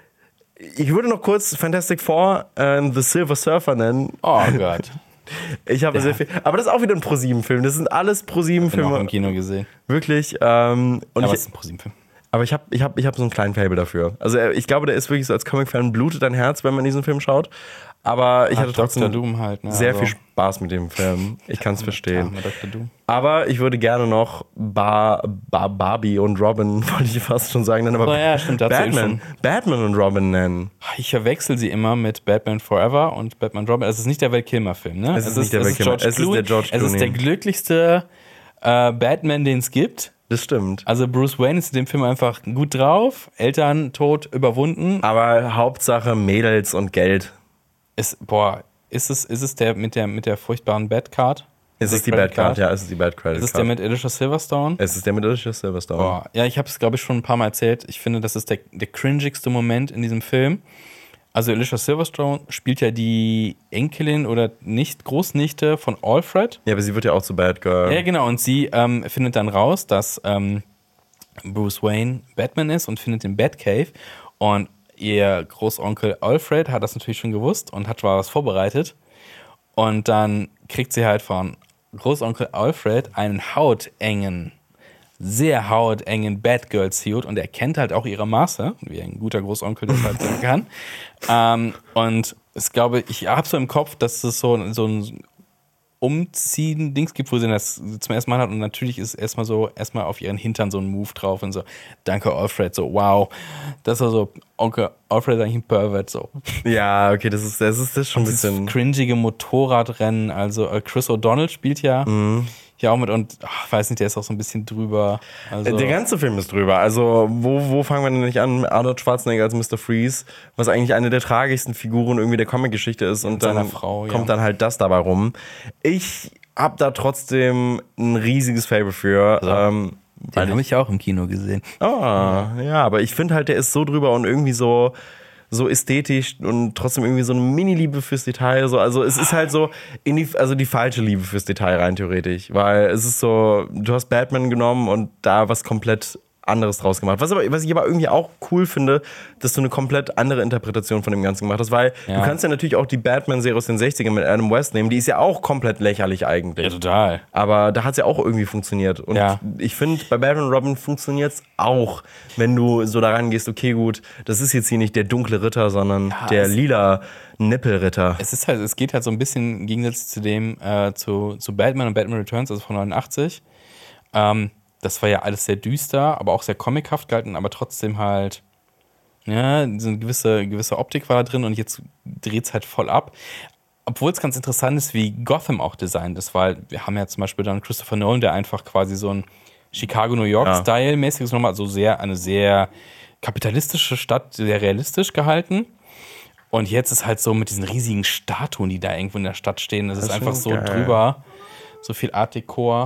ich würde noch kurz Fantastic Four and The Silver Surfer nennen. Oh Gott. Ich habe Ja. sehr viel. Aber das ist auch wieder ein ProSieben-Film. Das sind alles Ich bin auch ProSieben-Filme. im Kino gesehen. Wirklich. Ähm, und Aber ich, es ist ein ProSieben-Film. aber ich habe ich hab, ich hab so einen kleinen Faible dafür. Also äh, ich glaube, der ist wirklich so als Comic-Fan blutet dein Herz, wenn man diesen Film schaut. Aber ich Ah, hatte trotzdem Doktor Doom halt, ne? sehr Also- viel Spaß mit dem Film. Ich kann es Ja, verstehen. mit Doktor Doom. Aber ich würde gerne noch Bar, Bar, Barbie und Robin, wollte ich fast schon sagen, nennen, aber Oh ja, stimmt, dazu eben Batman, Batman und Robin nennen. Ich verwechsel sie immer mit Batman Forever und Batman Robin. Es ist nicht der Val Kilmer-Film, ne? Es ist nicht der Val Kilmer. George Es ist der Clooney. George Es ist der Clooney. glücklichste äh, Batman, den es gibt. Das stimmt. Also Bruce Wayne ist in dem Film einfach gut drauf. Eltern tot überwunden. Aber Hauptsache Mädels und Geld. Ist, boah, ist es, ist es der mit der, mit der furchtbaren Bad-Card? Es ist die Bad Card, ja, es ist die Bad Credit Ist es Card. der mit Alicia Silverstone? Es ist der mit Alicia Silverstone. Boah. Ja, ich habe es, glaube ich, schon ein paar Mal erzählt. Ich finde, das ist der, der cringigste Moment in diesem Film. Also Alicia Silverstone spielt ja die Enkelin oder nicht Großnichte von Alfred. Ja, aber sie wird ja auch zu Bad Girl. Ja, genau. Und sie ähm, findet dann raus, dass ähm, Bruce Wayne Batman ist und findet den Batcave. Und ihr Großonkel Alfred hat das natürlich schon gewusst und hat mal was vorbereitet. Und dann kriegt sie halt von Großonkel Alfred einen hautengen, sehr hautengen Batgirl-Suit und er kennt halt auch ihre Maße, wie ein guter Großonkel das halt sagen kann. ähm, und ich glaube, ich habe so im Kopf, dass es so, so ein Umziehen-Dings gibt, wo sie das zum ersten Mal hat und natürlich ist erstmal so, erstmal auf ihren Hintern so ein Move drauf und so, danke Alfred, so wow, das war so, Onkel Alfred ist eigentlich ein Pervert, so. Ja, okay, das ist, das ist, das ist schon ein Dieses bisschen. cringige Motorradrennen, also äh, Chris O'Donnell spielt ja Mhm. hier auch mit und ach, weiß nicht, der ist auch so ein bisschen drüber. Also, Der ganze Film ist drüber. Also, wo, wo fangen wir denn nicht an? Arnold Schwarzenegger als Mister Freeze, was eigentlich eine der tragischsten Figuren irgendwie der Comic-Geschichte ist. Und dann seiner Frau, ja. kommt dann halt das dabei rum. Ich hab da trotzdem ein riesiges Faible für. Ähm, den habe ich ja auch im Kino gesehen. Ah, ja, aber ich finde halt, der ist so drüber und irgendwie so, so ästhetisch und trotzdem irgendwie so eine Mini-Liebe fürs Detail. So. Also es ist halt so, in die, also die falsche Liebe fürs Detail rein theoretisch. Weil es ist so, du hast Batman genommen und da was komplett anderes draus gemacht. Was, aber, was ich aber irgendwie auch cool finde, dass du eine komplett andere Interpretation von dem Ganzen gemacht hast, weil Ja. du kannst ja natürlich auch die Batman-Serie aus den sechzigern mit Adam West nehmen, die ist ja auch komplett lächerlich eigentlich. Ja, total. Aber da hat es ja auch irgendwie funktioniert. Und Ja. ich finde, bei Batman und Robin funktioniert es auch, wenn du so daran gehst, okay, gut, das ist jetzt hier nicht der dunkle Ritter, sondern Ja, der es- lila Nippelritter. Es ist halt, es geht halt so ein bisschen im Gegensatz zu dem, äh, zu, zu Batman und Batman Returns, also von neunundachtzig. Ähm, das war ja alles sehr düster, aber auch sehr comichaft gehalten, aber trotzdem halt, ja, so eine gewisse, gewisse Optik war da drin und jetzt dreht es halt voll ab. Obwohl es ganz interessant ist, wie Gotham auch designt ist, weil wir haben ja zum Beispiel dann Christopher Nolan, der einfach quasi so ein Chicago-New York-Style-mäßiges nochmal, also sehr, eine sehr kapitalistische Stadt, sehr realistisch gehalten. Und jetzt ist halt so mit diesen riesigen Statuen, die da irgendwo in der Stadt stehen, das, Das ist ist einfach schon so geil. drüber. So viel Art Deco.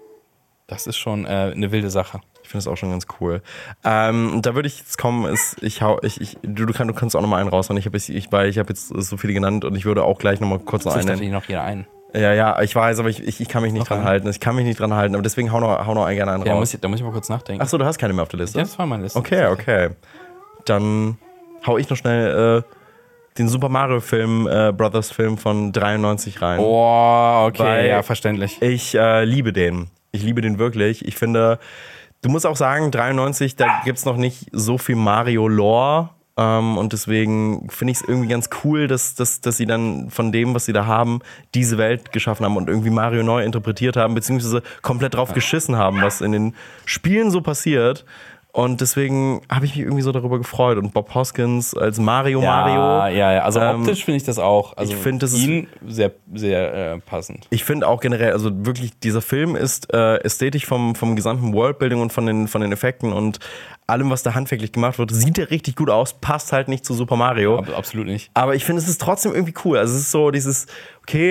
Das ist schon äh, eine wilde Sache. Ich finde das auch schon ganz cool. Ähm, und da würde ich jetzt kommen, ist, ich hau, ich, ich, du, du, kann, du kannst auch noch mal einen raushauen. Ich habe ich, weil ich habe jetzt so viele genannt und ich würde auch gleich noch mal kurz noch So, ich einen dachte, nennen. ich noch jeder einen. Ja, ja, ich weiß, aber ich, ich, ich kann mich nicht Noch dran einen? halten. Ich kann mich nicht dran halten, aber deswegen hau noch, hau noch gerne einen Ja, da, raus. muss ich, da muss ich mal kurz nachdenken. Achso, du hast keine mehr auf der Liste? Ja, das war meine Liste. Okay, okay. Dann hau ich noch schnell äh, den Super Mario Film, äh, Brothers Film von dreiundneunzig rein. Oh, okay, Weil- ja, verständlich. Ich äh, liebe den. Ich liebe den wirklich. Ich finde, du musst auch sagen, dreiundneunzig, da gibt's noch nicht so viel Mario-Lore. Ähm, und deswegen finde ich es irgendwie ganz cool, dass, dass, dass sie dann von dem, was sie da haben, diese Welt geschaffen haben und irgendwie Mario neu interpretiert haben, beziehungsweise komplett drauf geschissen haben, was in den Spielen so passiert. Und deswegen habe ich mich irgendwie so darüber gefreut. Und Bob Hoskins als Mario Ja, Mario. ja, ja. Also Ähm, optisch finde ich das auch. Also ich find, das ist- ihn sehr, sehr äh, passend. Ich finde auch generell, also wirklich, dieser Film ist äh, ästhetisch vom, vom gesamten Worldbuilding und von den, von den Effekten und allem, was da handwerklich gemacht wird, sieht der richtig gut aus, passt halt nicht zu Super Mario. Ab, absolut nicht. Aber ich finde, es ist trotzdem irgendwie cool. Also es ist so dieses, okay,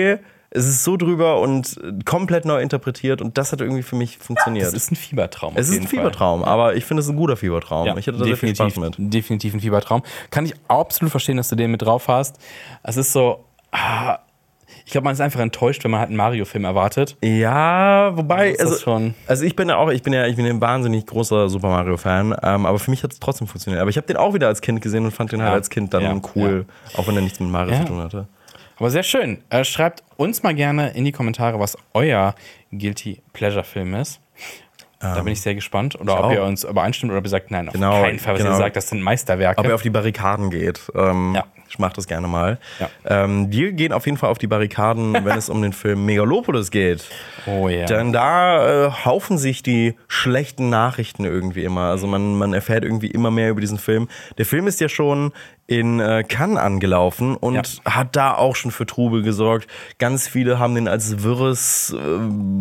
Es ist so drüber und komplett neu interpretiert und das hat irgendwie für mich funktioniert. Das ist ein Fiebertraum. Es ist ein Fiebertraum, Fall. aber ich finde es ein guter Fiebertraum. Ja, ich hatte da sehr viel Spaß mit. Definitiv ein Fiebertraum. Kann ich absolut verstehen, dass du den mit drauf hast. Es ist so, ah, ich glaube, man ist einfach enttäuscht, wenn man halt einen Mario-Film erwartet. Ja, wobei, also, schon also ich bin ja auch, ich bin ja, ich bin ja ein wahnsinnig großer Super Mario-Fan, ähm, aber für mich hat es trotzdem funktioniert. Aber ich habe den auch wieder als Kind gesehen und fand den ja. halt als Kind dann ja. cool, ja. auch wenn er nichts mit Mario ja. zu tun hatte. Aber sehr schön. Äh, schreibt uns mal gerne in die Kommentare, was euer Guilty Pleasure-Film ist. Ähm, da bin ich sehr gespannt. Oder ob auch. ihr uns übereinstimmt oder ob ihr sagt, nein, auf genau, keinen Fall, was genau. ihr sagt, das sind Meisterwerke. Ob ihr auf die Barrikaden geht. Ähm, ja. Ich mach das gerne mal. Ja. Ähm, wir gehen auf jeden Fall auf die Barrikaden, wenn es um den Film Megalopolis geht. Oh ja. Denn da äh, haufen sich die schlechten Nachrichten irgendwie immer. Also man, man erfährt irgendwie immer mehr über diesen Film. Der Film ist ja schon in äh, Cannes angelaufen und ja. hat da auch schon für Trubel gesorgt. Ganz viele haben den als wirres äh,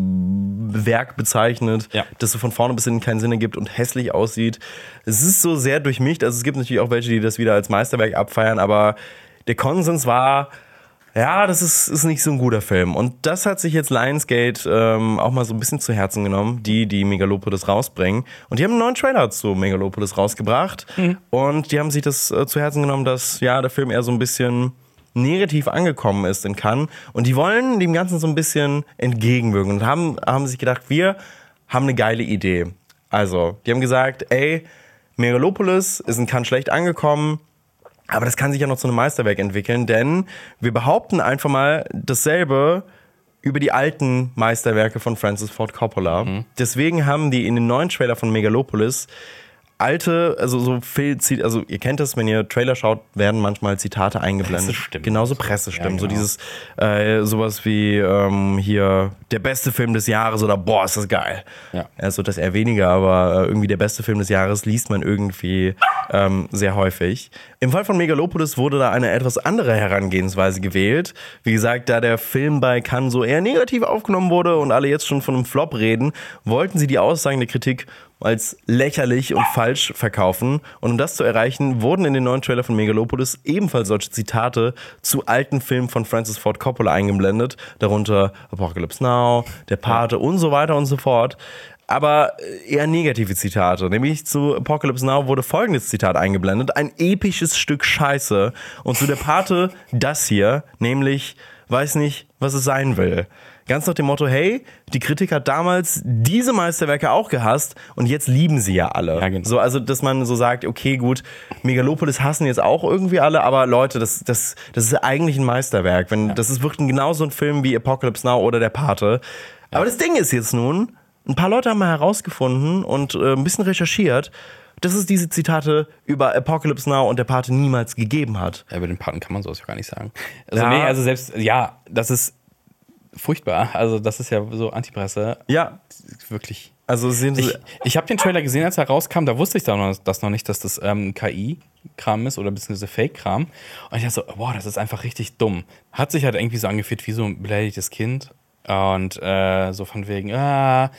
Werk bezeichnet, ja. das so von vorne bis hinten keinen Sinn ergibt und hässlich aussieht. Es ist so sehr durchmischt. Also es gibt natürlich auch welche, die das wieder als Meisterwerk abfeiern, aber der Konsens war, ja, das ist, ist nicht so ein guter Film. Und das hat sich jetzt Lionsgate ähm, auch mal so ein bisschen zu Herzen genommen, die, die Megalopolis rausbringen. Und die haben einen neuen Trailer zu Megalopolis rausgebracht. Mhm. Und die haben sich das äh, zu Herzen genommen, dass ja der Film eher so ein bisschen negativ angekommen ist in Cannes. Und die wollen dem Ganzen so ein bisschen entgegenwirken und haben, haben sich gedacht, wir haben eine geile Idee. Also, die haben gesagt, ey, Megalopolis ist in Cannes schlecht angekommen, aber das kann sich ja noch zu einem Meisterwerk entwickeln, denn wir behaupten einfach mal dasselbe über die alten Meisterwerke von Francis Ford Coppola. Mhm. Deswegen haben die in den neuen Trailer von Megalopolis alte, also so viel, also ihr kennt das, wenn ihr Trailer schaut, werden manchmal Zitate eingeblendet. Pressestimmen. Genauso Pressestimmen. Ja, genau. So dieses, äh, sowas wie ähm, hier der beste Film des Jahres oder boah, ist das geil. Ja. Also das eher weniger, aber irgendwie der beste Film des Jahres liest man irgendwie ähm, sehr häufig. Im Fall von Megalopolis wurde da eine etwas andere Herangehensweise gewählt. Wie gesagt, da der Film bei Cannes so eher negativ aufgenommen wurde und alle jetzt schon von einem Flop reden, wollten sie die Aussagen der Kritik als lächerlich und falsch verkaufen. Und um das zu erreichen, wurden in den neuen Trailer von Megalopolis ebenfalls solche Zitate zu alten Filmen von Francis Ford Coppola eingeblendet. Darunter Apocalypse Now, Der Pate und so weiter und so fort. Aber eher negative Zitate. Nämlich zu Apocalypse Now wurde folgendes Zitat eingeblendet. Ein episches Stück Scheiße. Und zu Der Pate das hier, nämlich weiß nicht, was es sein will. Ganz nach dem Motto, hey, die Kritik hat damals diese Meisterwerke auch gehasst und jetzt lieben sie ja alle. Ja, genau. So, also, dass man so sagt, okay, gut, Megalopolis hassen jetzt auch irgendwie alle, aber Leute, das, das, das ist eigentlich ein Meisterwerk. Wenn, ja. Das ist wirklich genauso ein Film wie Apocalypse Now oder Der Pate. Ja. Aber das Ding ist jetzt nun, ein paar Leute haben mal herausgefunden und äh, ein bisschen recherchiert, dass es diese Zitate über Apocalypse Now und Der Pate niemals gegeben hat. Ja, über den Paten kann man sowas ja gar nicht sagen. Also ja. nee, also selbst, ja, das ist furchtbar. Also das ist ja so Antipresse. Ja. Wirklich. Also sehen Sie. Ich, ich habe den Trailer gesehen, als er rauskam. Da wusste ich da noch, das noch nicht, dass das ähm, K I-Kram ist oder beziehungsweise Fake-Kram. Und ich dachte so, boah, das ist einfach richtig dumm. Hat sich halt irgendwie so angefühlt wie so ein beleidigtes Kind. Und äh, so von wegen, ah,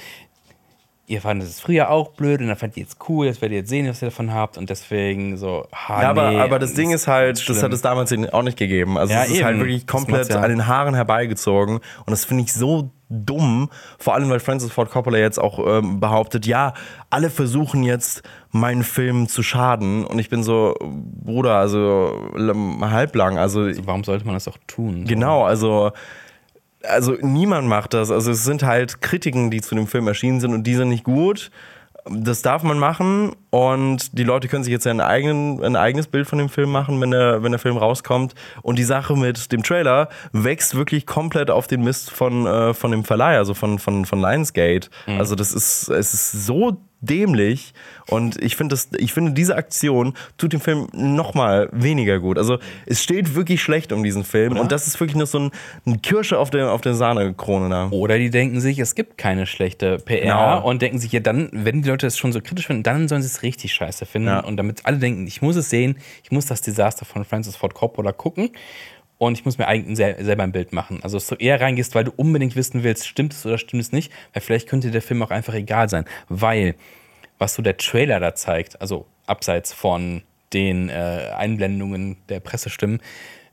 ihr fandet es früher auch blöd und dann fandet ihr jetzt cool, das werdet ihr jetzt sehen, was ihr davon habt und deswegen so, ha, ja, aber, nee, aber das Ding ist halt, schlimm. Das hat es damals auch nicht gegeben. Also ja, es ist eben. halt wirklich komplett ja. an den Haaren herbeigezogen und das finde ich so dumm, vor allem weil Francis Ford Coppola jetzt auch ähm, behauptet, ja, alle versuchen jetzt meinen Film zu schaden und ich bin so, Bruder, also halblang, also, also warum sollte man das auch tun? Genau, also Also niemand macht das. Also es sind halt Kritiken, die zu dem Film erschienen sind und die sind nicht gut. Das darf man machen und die Leute können sich jetzt ein, eigenen, ein eigenes Bild von dem Film machen, wenn der, wenn der Film rauskommt. Und die Sache mit dem Trailer wächst wirklich komplett auf den Mist von, äh, von dem Verleih, also von, von, von Lionsgate. Mhm. Also das ist, es ist so dämlich und ich finde das, ich finde diese Aktion tut dem Film noch mal weniger gut. Also es steht wirklich schlecht um diesen Film Oder? Und das ist wirklich nur so ein, eine Kirsche auf der, auf der Sahnekrone da. Oder die denken sich, es gibt keine schlechte P R genau. und denken sich, ja dann, wenn die Leute das schon so kritisch finden, dann sollen sie es richtig scheiße finden ja. und damit alle denken, ich muss es sehen, ich muss das Desaster von Francis Ford Coppola gucken. Und ich muss mir eigentlich selber ein Bild machen. Also, dass du eher reingehst, weil du unbedingt wissen willst, stimmt es oder stimmt es nicht. Weil vielleicht könnte der Film auch einfach egal sein. Weil, was so der Trailer da zeigt, also abseits von den äh, Einblendungen der Pressestimmen,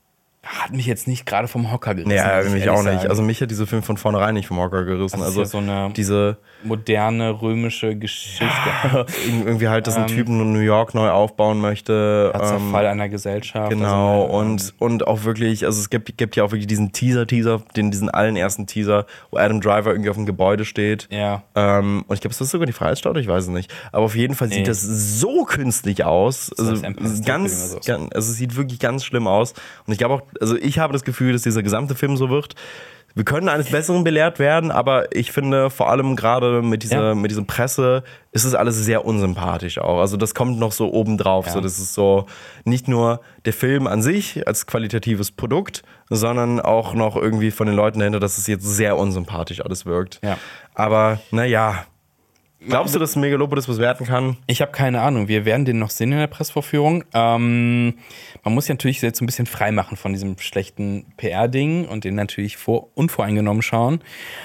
hat mich jetzt nicht gerade vom Hocker gerissen. Ja, muss ich mich ehrlich auch nicht. sagen. Also mich hat dieser Film von vornherein nicht vom Hocker gerissen. Das ist Also ja so eine diese moderne römische Geschichte. irgendwie halt, dass ein Typen in New York neu aufbauen möchte. Der Zerfall einer Gesellschaft. Genau, also, und, und auch wirklich, also es gibt, gibt ja auch wirklich diesen Teaser-Teaser, den, diesen allerersten Teaser, wo Adam Driver irgendwie auf dem Gebäude steht. Ja. Ähm, und ich glaube, ist das sogar die Freiheitsstatue? Ich weiß es nicht. Aber auf jeden Fall Nee. sieht das so künstlich aus. Das Also, heißt Empire State ganz, Building oder so. ganz, also es sieht wirklich ganz schlimm aus. Und ich glaube auch, also ich habe das Gefühl, dass dieser gesamte Film so wird. Wir können eines Besseren belehrt werden, aber ich finde vor allem gerade mit dieser, Ja. mit dieser Presse ist es alles sehr unsympathisch auch. Also das kommt noch so obendrauf. Ja. So, das ist so nicht nur der Film an sich als qualitatives Produkt, sondern auch noch irgendwie von den Leuten dahinter, dass es jetzt sehr unsympathisch alles wirkt. Ja. Aber naja, glaubst du, dass Megalopolis was werten kann? Ich habe keine Ahnung. Wir werden den noch sehen in der Pressvorführung. Ähm, man muss ja natürlich jetzt ein bisschen frei machen von diesem schlechten P R-Ding und den natürlich vor, unvoreingenommen schauen.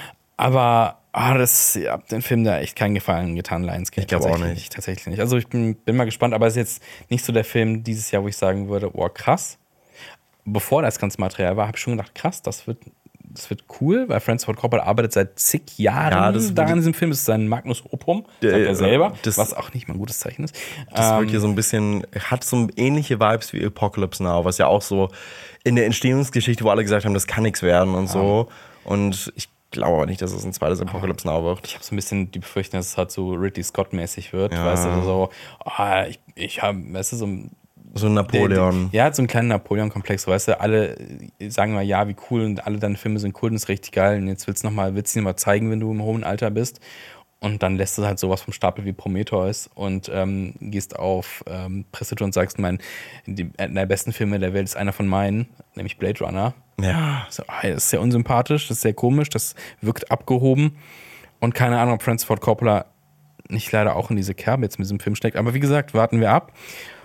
Aber ah, das, ja, den Film da echt keinen Gefallen getan, Lionsgate. Ich glaube auch Tatsächlich nicht. Tatsächlich nicht. Also ich bin, bin mal gespannt, aber es ist jetzt nicht so der Film dieses Jahr, wo ich sagen würde, oh krass. Bevor das ganze Material war, habe ich schon gedacht, krass, das wird, das wird cool, weil Francis Ford Coppola arbeitet seit zig Jahren Ja, das daran in diesem Film. Das ist sein Magnus Opum, Der- sagt er selber, das- was auch nicht mal ein gutes Zeichen ist. Das Ähm, wirkt hier so ein bisschen, hat so ähnliche Vibes wie Apocalypse Now, was ja auch so in der Entstehungsgeschichte, wo alle gesagt haben, das kann nichts werden und so. Und ich glaube aber nicht, dass es ein zweites Apocalypse Now wird. Ich habe so ein bisschen die Befürchtung, dass es halt so Ridley Scott-mäßig wird. Ja. Weißt du, so, ah, ich, ich habe, weißt du, so ein. So ein Napoleon. Der, ja, so einen kleinen Napoleon-Komplex, weißt du, alle sagen mal, ja, wie cool und alle deine Filme sind cool und ist richtig geil und jetzt willst du noch mal, willst du noch mal zeigen, wenn du im hohen Alter bist und dann lässt du halt sowas vom Stapel wie Prometheus und ähm, gehst auf ähm, Pressetour und sagst, mein, die, einer der besten Filme der Welt ist einer von meinen, nämlich Blade Runner. Ja. So, ah, das ist sehr unsympathisch, das ist sehr komisch, das wirkt abgehoben und keine Ahnung, ob Francis Ford Coppola nicht leider auch in diese Kerbe jetzt mit diesem Film steckt, aber wie gesagt, warten wir ab.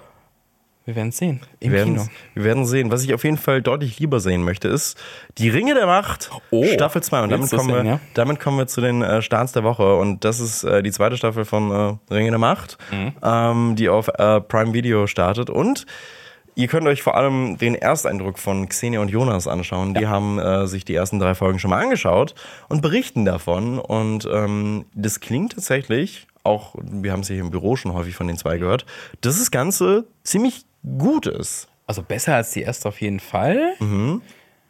Wir werden es sehen. Im Wir Kino. werden, wir werden sehen. Was ich auf jeden Fall deutlich lieber sehen möchte, ist Die Ringe der Macht, Oh. Staffel zwei. Und damit Willst du kommen, das wir, sehen, ja? damit kommen wir zu den äh, Starts der Woche. Und das ist äh, die zweite Staffel von äh, Ringe der Macht, Mhm. ähm, die auf äh, Prime Video startet. Und ihr könnt euch vor allem den Ersteindruck von Xenia und Jonas anschauen. Die haben äh, sich die ersten drei Folgen schon mal angeschaut und berichten davon. Und ähm, das klingt tatsächlich, auch wir haben es hier im Büro schon häufig von den zwei gehört, dass das Ganze ziemlich gut ist. Also besser als die erste auf jeden Fall. Mhm.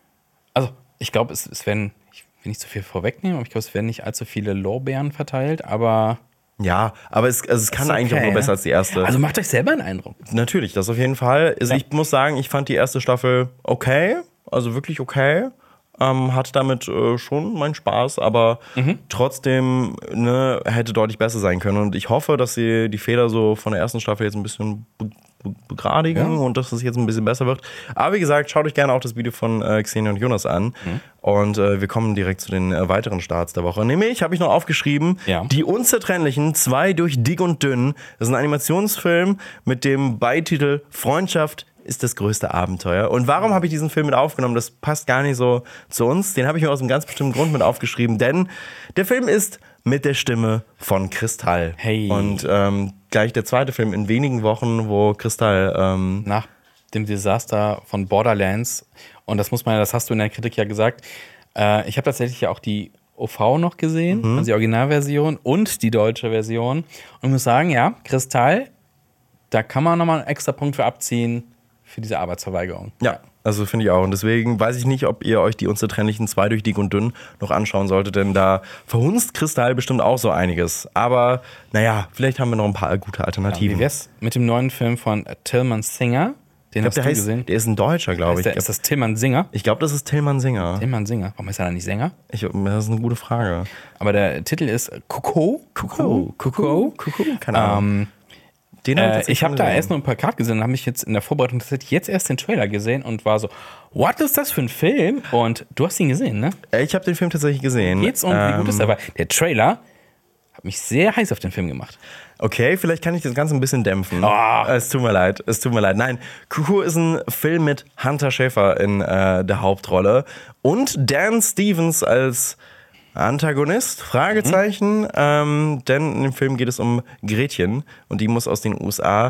Also ich glaube, es, es werden, ich will nicht zu viel vorwegnehmen, aber ich glaube, es werden nicht allzu viele Lorbeeren verteilt, aber Ja, aber es, also es kann ist eigentlich okay, auch nur besser ne? als die erste. Also macht euch selber einen Eindruck. Natürlich, das auf jeden Fall. Also Ja. ich muss sagen, ich fand die erste Staffel okay, also wirklich okay. Ähm, hat damit äh, schon meinen Spaß, aber Mhm. trotzdem ne, hätte deutlich besser sein können. Und ich hoffe, dass sie die Fehler so von der ersten Staffel jetzt ein bisschen be be begradigen Ja. und dass es jetzt ein bisschen besser wird. Aber wie gesagt, schaut euch gerne auch das Video von äh, Xenia und Jonas an. Mhm. Und äh, wir kommen direkt zu den äh, weiteren Starts der Woche. Nämlich habe ich noch aufgeschrieben, Ja. Die Unzertrennlichen, zwei durch dick und dünn. Das ist ein Animationsfilm mit dem Beititel Freundschaft ist das größte Abenteuer. Und warum habe ich diesen Film mit aufgenommen? Das passt gar nicht so zu uns. Den habe ich mir aus einem ganz bestimmten Grund mit aufgeschrieben, denn der Film ist mit der Stimme von Kristall. Hey. Und ähm, gleich der zweite Film in wenigen Wochen, wo Kristall ähm, Nach dem Desaster von Borderlands, und das muss man ja, das hast du in der Kritik ja gesagt, äh, ich habe tatsächlich ja auch die O V noch gesehen, Mhm. also die Originalversion und die deutsche Version. Und muss sagen, ja, Kristall, da kann man nochmal einen extra Punkt für abziehen für diese Arbeitsverweigerung. Ja, also finde ich auch. Und deswegen weiß ich nicht, ob ihr euch die Unzertrennlichen zwei durch dick und dünn noch anschauen solltet, denn da verhunzt Kristall bestimmt auch so einiges. Aber naja, vielleicht haben wir noch ein paar gute Wie Alternativen. wär's mit dem neuen Film von Tillman Singer? Den ich glaube, hast der du heißt, gesehen? der ist ein Deutscher, glaube Ist, ich. der, ist das Tillman Singer? Ich glaube, das ist Tillmann Singer. Tillman Singer. Warum ist er da nicht Sänger? Ich, das ist eine gute Frage. Aber der Titel ist Coco. Coco. Coco. Coco. Keine Ahnung. Ähm, Den hab äh, tatsächlich ich habe schon da gesehen. erst nur ein Plakat gesehen und habe mich jetzt in der Vorbereitung tatsächlich jetzt erst den Trailer gesehen und war so, what ist das für ein Film? Und du hast ihn gesehen, ne? Äh, Ich habe den Film tatsächlich gesehen. Geht's und wie gut ist er? Aber der Trailer hat mich sehr heiß auf den Film gemacht. Okay, vielleicht kann ich das Ganze ein bisschen dämpfen. Oh. Es tut mir leid, es tut mir leid. Nein, Coco ist ein Film mit Hunter Schafer in äh, der Hauptrolle und Dan Stevens als Antagonist, Fragezeichen. Mhm. Ähm, denn in dem Film geht es um Gretchen und die muss aus den U S A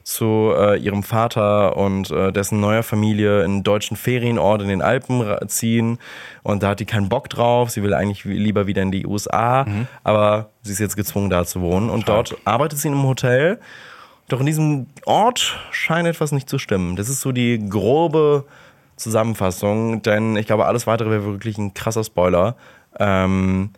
zu äh, ihrem Vater und äh, dessen neuer Familie in einen deutschen Ferienort in den Alpen ra- ziehen. Und da hat die keinen Bock drauf. Sie will eigentlich lieber wieder in die U S A, mhm. aber sie ist jetzt gezwungen, da zu wohnen. Und dort arbeitet sie in einem Hotel. Doch in diesem Ort scheint etwas nicht zu stimmen. Das ist so die grobe Zusammenfassung, denn ich glaube, alles Weitere wäre wirklich ein krasser Spoiler. Ähm,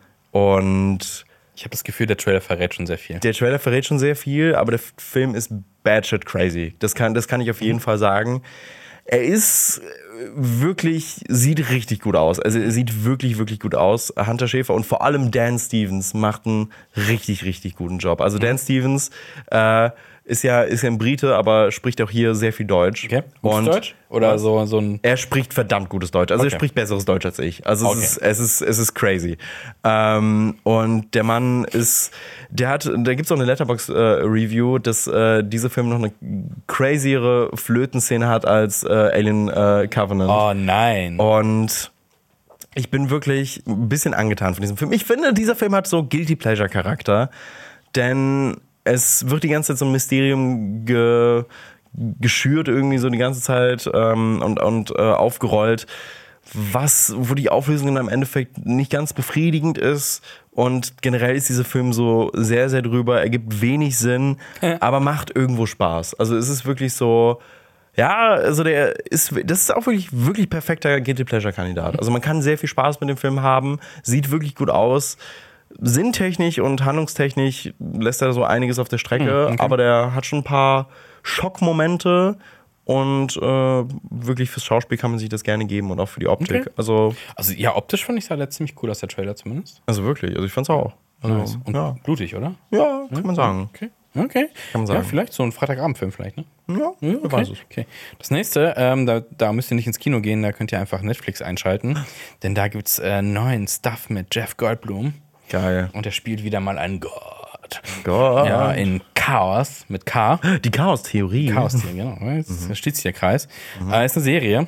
und ich habe das Gefühl, der Trailer verrät schon sehr viel. Der Trailer verrät schon sehr viel, aber der Film ist batshit crazy. Das kann, das kann ich auf jeden mhm. Fall sagen. Er ist wirklich, sieht richtig gut aus. Also er sieht wirklich, wirklich gut aus. Hunter Schäfer und vor allem Dan Stevens macht einen richtig, richtig guten Job. Also Dan mhm. Stevens äh, ist ja, ist ja ein Brite, aber spricht auch hier sehr viel Deutsch. Okay. Gutes und Deutsch? Oder so, so ein. Er spricht verdammt gutes Deutsch. Also okay. er spricht besseres Deutsch als ich. Also es, okay. ist, es, ist, es ist crazy. Ähm, und der Mann ist, der hat, da gibt es auch eine Letterboxd-Review, äh, dass äh, dieser Film noch eine crazyere Flötenszene hat als äh, Alien äh, Covenant. Oh nein. Und ich bin wirklich ein bisschen angetan von diesem Film. Ich finde, dieser Film hat so Guilty Pleasure-Charakter, denn es wird die ganze Zeit so ein Mysterium ge, geschürt irgendwie so die ganze Zeit ähm, und, und äh, aufgerollt, was, wo die Auflösung dann im Endeffekt nicht ganz befriedigend ist. Und generell ist dieser Film so sehr, sehr drüber, ergibt wenig Sinn, aber macht irgendwo Spaß. Also es ist wirklich so, ja, also der ist, das ist auch wirklich, wirklich perfekter Guilty Pleasure-Kandidat. Also man kann sehr viel Spaß mit dem Film haben, sieht wirklich gut aus. Sinntechnisch und handlungstechnisch lässt er so einiges auf der Strecke, okay. aber der hat schon ein paar Schockmomente und äh, wirklich fürs Schauspiel kann man sich das gerne geben und auch für die Optik. Okay. Also, also ja, optisch fand ich sah ziemlich cool aus, der Trailer zumindest. Also wirklich, also ich fand's auch. Also, nice. Und ja. blutig, oder? Ja, kann man sagen. Okay. Okay. Kann man sagen. Ja, vielleicht so ein Freitagabendfilm vielleicht, ne? Ja, ja okay. wer weiß es. Okay. Das nächste, ähm, da, da müsst ihr nicht ins Kino gehen, da könnt ihr einfach Netflix einschalten, denn da gibt's äh, neuen Stuff mit Jeff Goldblum. Geil. Und er spielt wieder mal einen Gott. Gott. Ja, in Chaos mit K. Die Chaos-Theorie. Chaos-Theorie, genau. Jetzt mhm. schließt sich der Kreis. Mhm. Äh, ist eine Serie.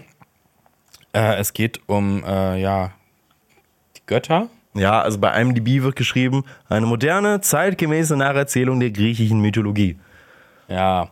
Äh, es geht um, äh, ja, die Götter. Ja, also bei I M D B wird geschrieben, eine moderne, zeitgemäße Nacherzählung der griechischen Mythologie. Ja.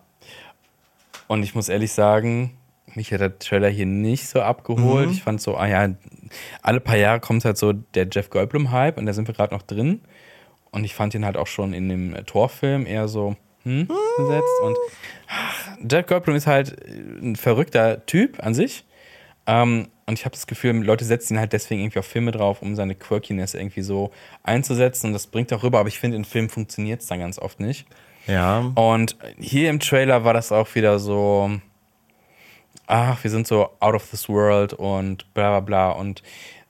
Und ich muss ehrlich sagen, mich hat der Trailer hier nicht so abgeholt. Mhm. Ich fand so, ah ja, alle paar Jahre kommt halt so der Jeff Goldblum-Hype und da sind wir gerade noch drin. Und ich fand ihn halt auch schon in dem Torfilm eher so hm, gesetzt. Und ach, Jeff Goldblum ist halt ein verrückter Typ an sich. Ähm, und ich habe das Gefühl, Leute setzen ihn halt deswegen irgendwie auf Filme drauf, um seine Quirkiness irgendwie so einzusetzen. Und das bringt auch rüber, aber ich finde, in Filmen funktioniert es dann ganz oft nicht. Ja. Und hier im Trailer war das auch wieder so, ach, wir sind so out of this world und bla bla bla und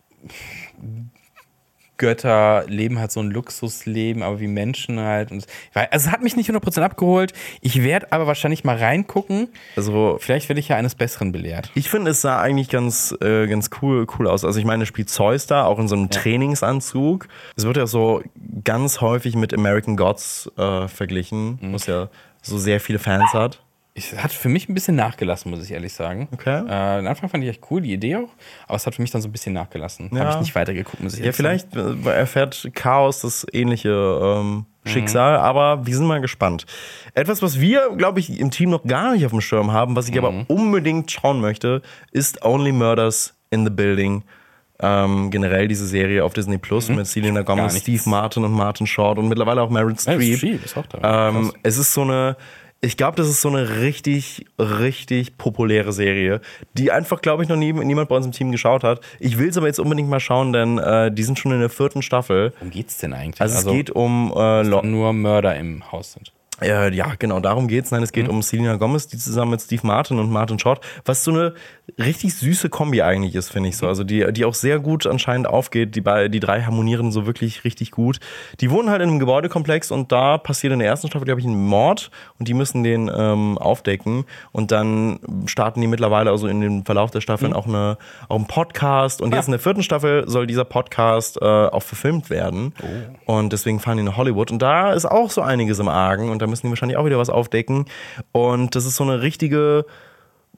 Götter leben halt so ein Luxusleben, aber wie Menschen halt. Und also es hat mich nicht hundert Prozent abgeholt. Ich werde aber wahrscheinlich mal reingucken. Also vielleicht werde ich ja eines Besseren belehrt. Ich finde, es sah eigentlich ganz, äh, ganz cool, cool aus. Also ich meine, es spielt Zeus da, auch in so einem ja. Trainingsanzug. Es wird ja so ganz häufig mit American Gods äh, verglichen, mhm. was ja so sehr viele Fans hat. Es hat für mich ein bisschen nachgelassen, muss ich ehrlich sagen. Okay. Äh, am Anfang fand ich echt cool, die Idee auch, aber es hat für mich dann so ein bisschen nachgelassen. Ja. Habe ich nicht weitergeguckt, muss ich ja, ehrlich sagen. Ja, vielleicht erfährt Chaos das ähnliche ähm, Schicksal, mhm. aber wir sind mal gespannt. Etwas, was wir, glaube ich, im Team noch gar nicht auf dem Schirm haben, was ich mhm. aber unbedingt schauen möchte, ist Only Murders in the Building. Ähm, generell diese Serie auf Disney Plus mhm. mit Selena Gomez, Steve Martin und Martin Short und mittlerweile auch Meryl Streep. Streep ist auch da. Ähm, es ist so eine Ich glaube, das ist so eine richtig, richtig populäre Serie, die einfach, glaube ich, noch nie, niemand bei uns im Team geschaut hat. Ich will es aber jetzt unbedingt mal schauen, denn äh, die sind schon in der vierten Staffel. Worum geht's denn eigentlich? Also, also es geht um äh, Lo- nur Mörder im Haus sind. Äh, ja, genau, darum geht's. Nein, es geht mhm. um Selena Gomez, die zusammen mit Steve Martin und Martin Short, was so eine richtig süße Kombi eigentlich ist, finde ich so. Also die, die auch sehr gut anscheinend aufgeht. Die, die drei harmonieren so wirklich richtig gut. Die wohnen halt in einem Gebäudekomplex und da passiert in der ersten Staffel, glaube ich, ein Mord und die müssen den ähm, aufdecken und dann starten die mittlerweile also in dem Verlauf der Staffeln mhm. auch, eine, auch einen Podcast und ah. jetzt in der vierten Staffel soll dieser Podcast äh, auch verfilmt werden oh. und deswegen fahren die nach Hollywood und da ist auch so einiges im Argen und da müssen die wahrscheinlich auch wieder was aufdecken. Und das ist so eine richtige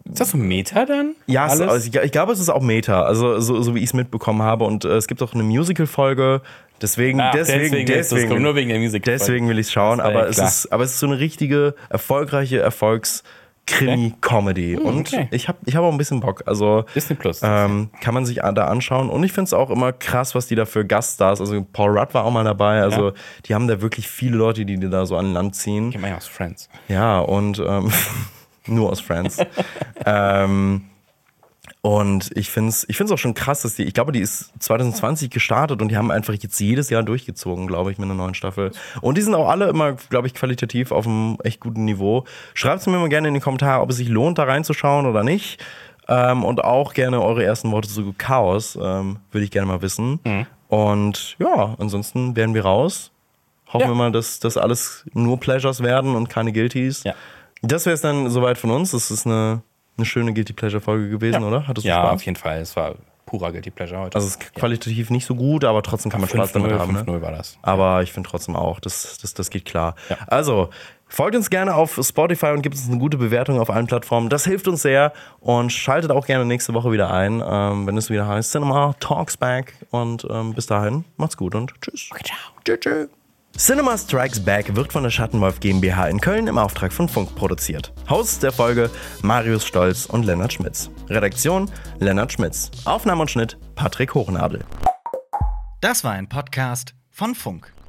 Ist das so Meta dann? Ja, es, Alles? also ich, ich glaube, es ist auch Meta, also so, so wie ich es mitbekommen habe. Und äh, es gibt auch eine Musical-Folge. Deswegen, Ach, deswegen, deswegen, willst du's deswegen, gucken, nur wegen der Musical. deswegen will ich es schauen. Das war Aber ja es klar. ist, aber es ist so eine richtige, erfolgreiche Erfolgs- Krimi-Comedy. Hm, Und okay. ich habe ich hab auch ein bisschen Bock. Also Disney Plus. ähm, kann man sich da anschauen. Und ich finde es auch immer krass, was die da für Gaststars, also Paul Rudd war auch mal dabei. Also Ja. die haben da wirklich viele Leute, die die da so an Land ziehen. Kennt man ja aus Friends. Ja, und ähm, nur aus Friends. ähm, und ich finde es ich find's auch schon krass, dass die, ich glaube, die ist zwanzig zwanzig gestartet und die haben einfach jetzt jedes Jahr durchgezogen, glaube ich, mit einer neuen Staffel. Und die sind auch alle immer, glaube ich, qualitativ auf einem echt guten Niveau. Schreibt es mir mal gerne in die Kommentare, ob es sich lohnt, da reinzuschauen oder nicht. Ähm, und auch gerne eure ersten Worte zu Chaos, ähm, würde ich gerne mal wissen. Mhm. Und ja, ansonsten werden wir raus. Hoffen Ja. wir mal, dass das alles nur Pleasures werden und keine Guilties. Ja. Das wäre es dann soweit von uns. Das ist eine, eine schöne Guilty Pleasure Folge gewesen, Ja. oder? Hattest du Ja, Spaß? auf jeden Fall. Es war purer Guilty Pleasure heute. Also es ist qualitativ nicht so gut, aber trotzdem kann man Spaß fünf null, damit haben. fünf null Ne? war das. Aber ich finde trotzdem auch, das, das, das geht klar. Ja. Also, folgt uns gerne auf Spotify und gebt uns eine gute Bewertung auf allen Plattformen. Das hilft uns sehr. Und schaltet auch gerne nächste Woche wieder ein, ähm, wenn es wieder heißt Cinema Talks Back. Und ähm, bis dahin, macht's gut und tschüss. Okay, ciao. Tschüss, tschüss. Cinema Strikes Back wird von der Schattenwolf GmbH in Köln im Auftrag von Funk produziert. Hosts der Folge Marius Stolz und Lennart Schmitz. Redaktion Lennart Schmitz. Aufnahme und Schnitt Patrick Hochnadel. Das war ein Podcast von Funk.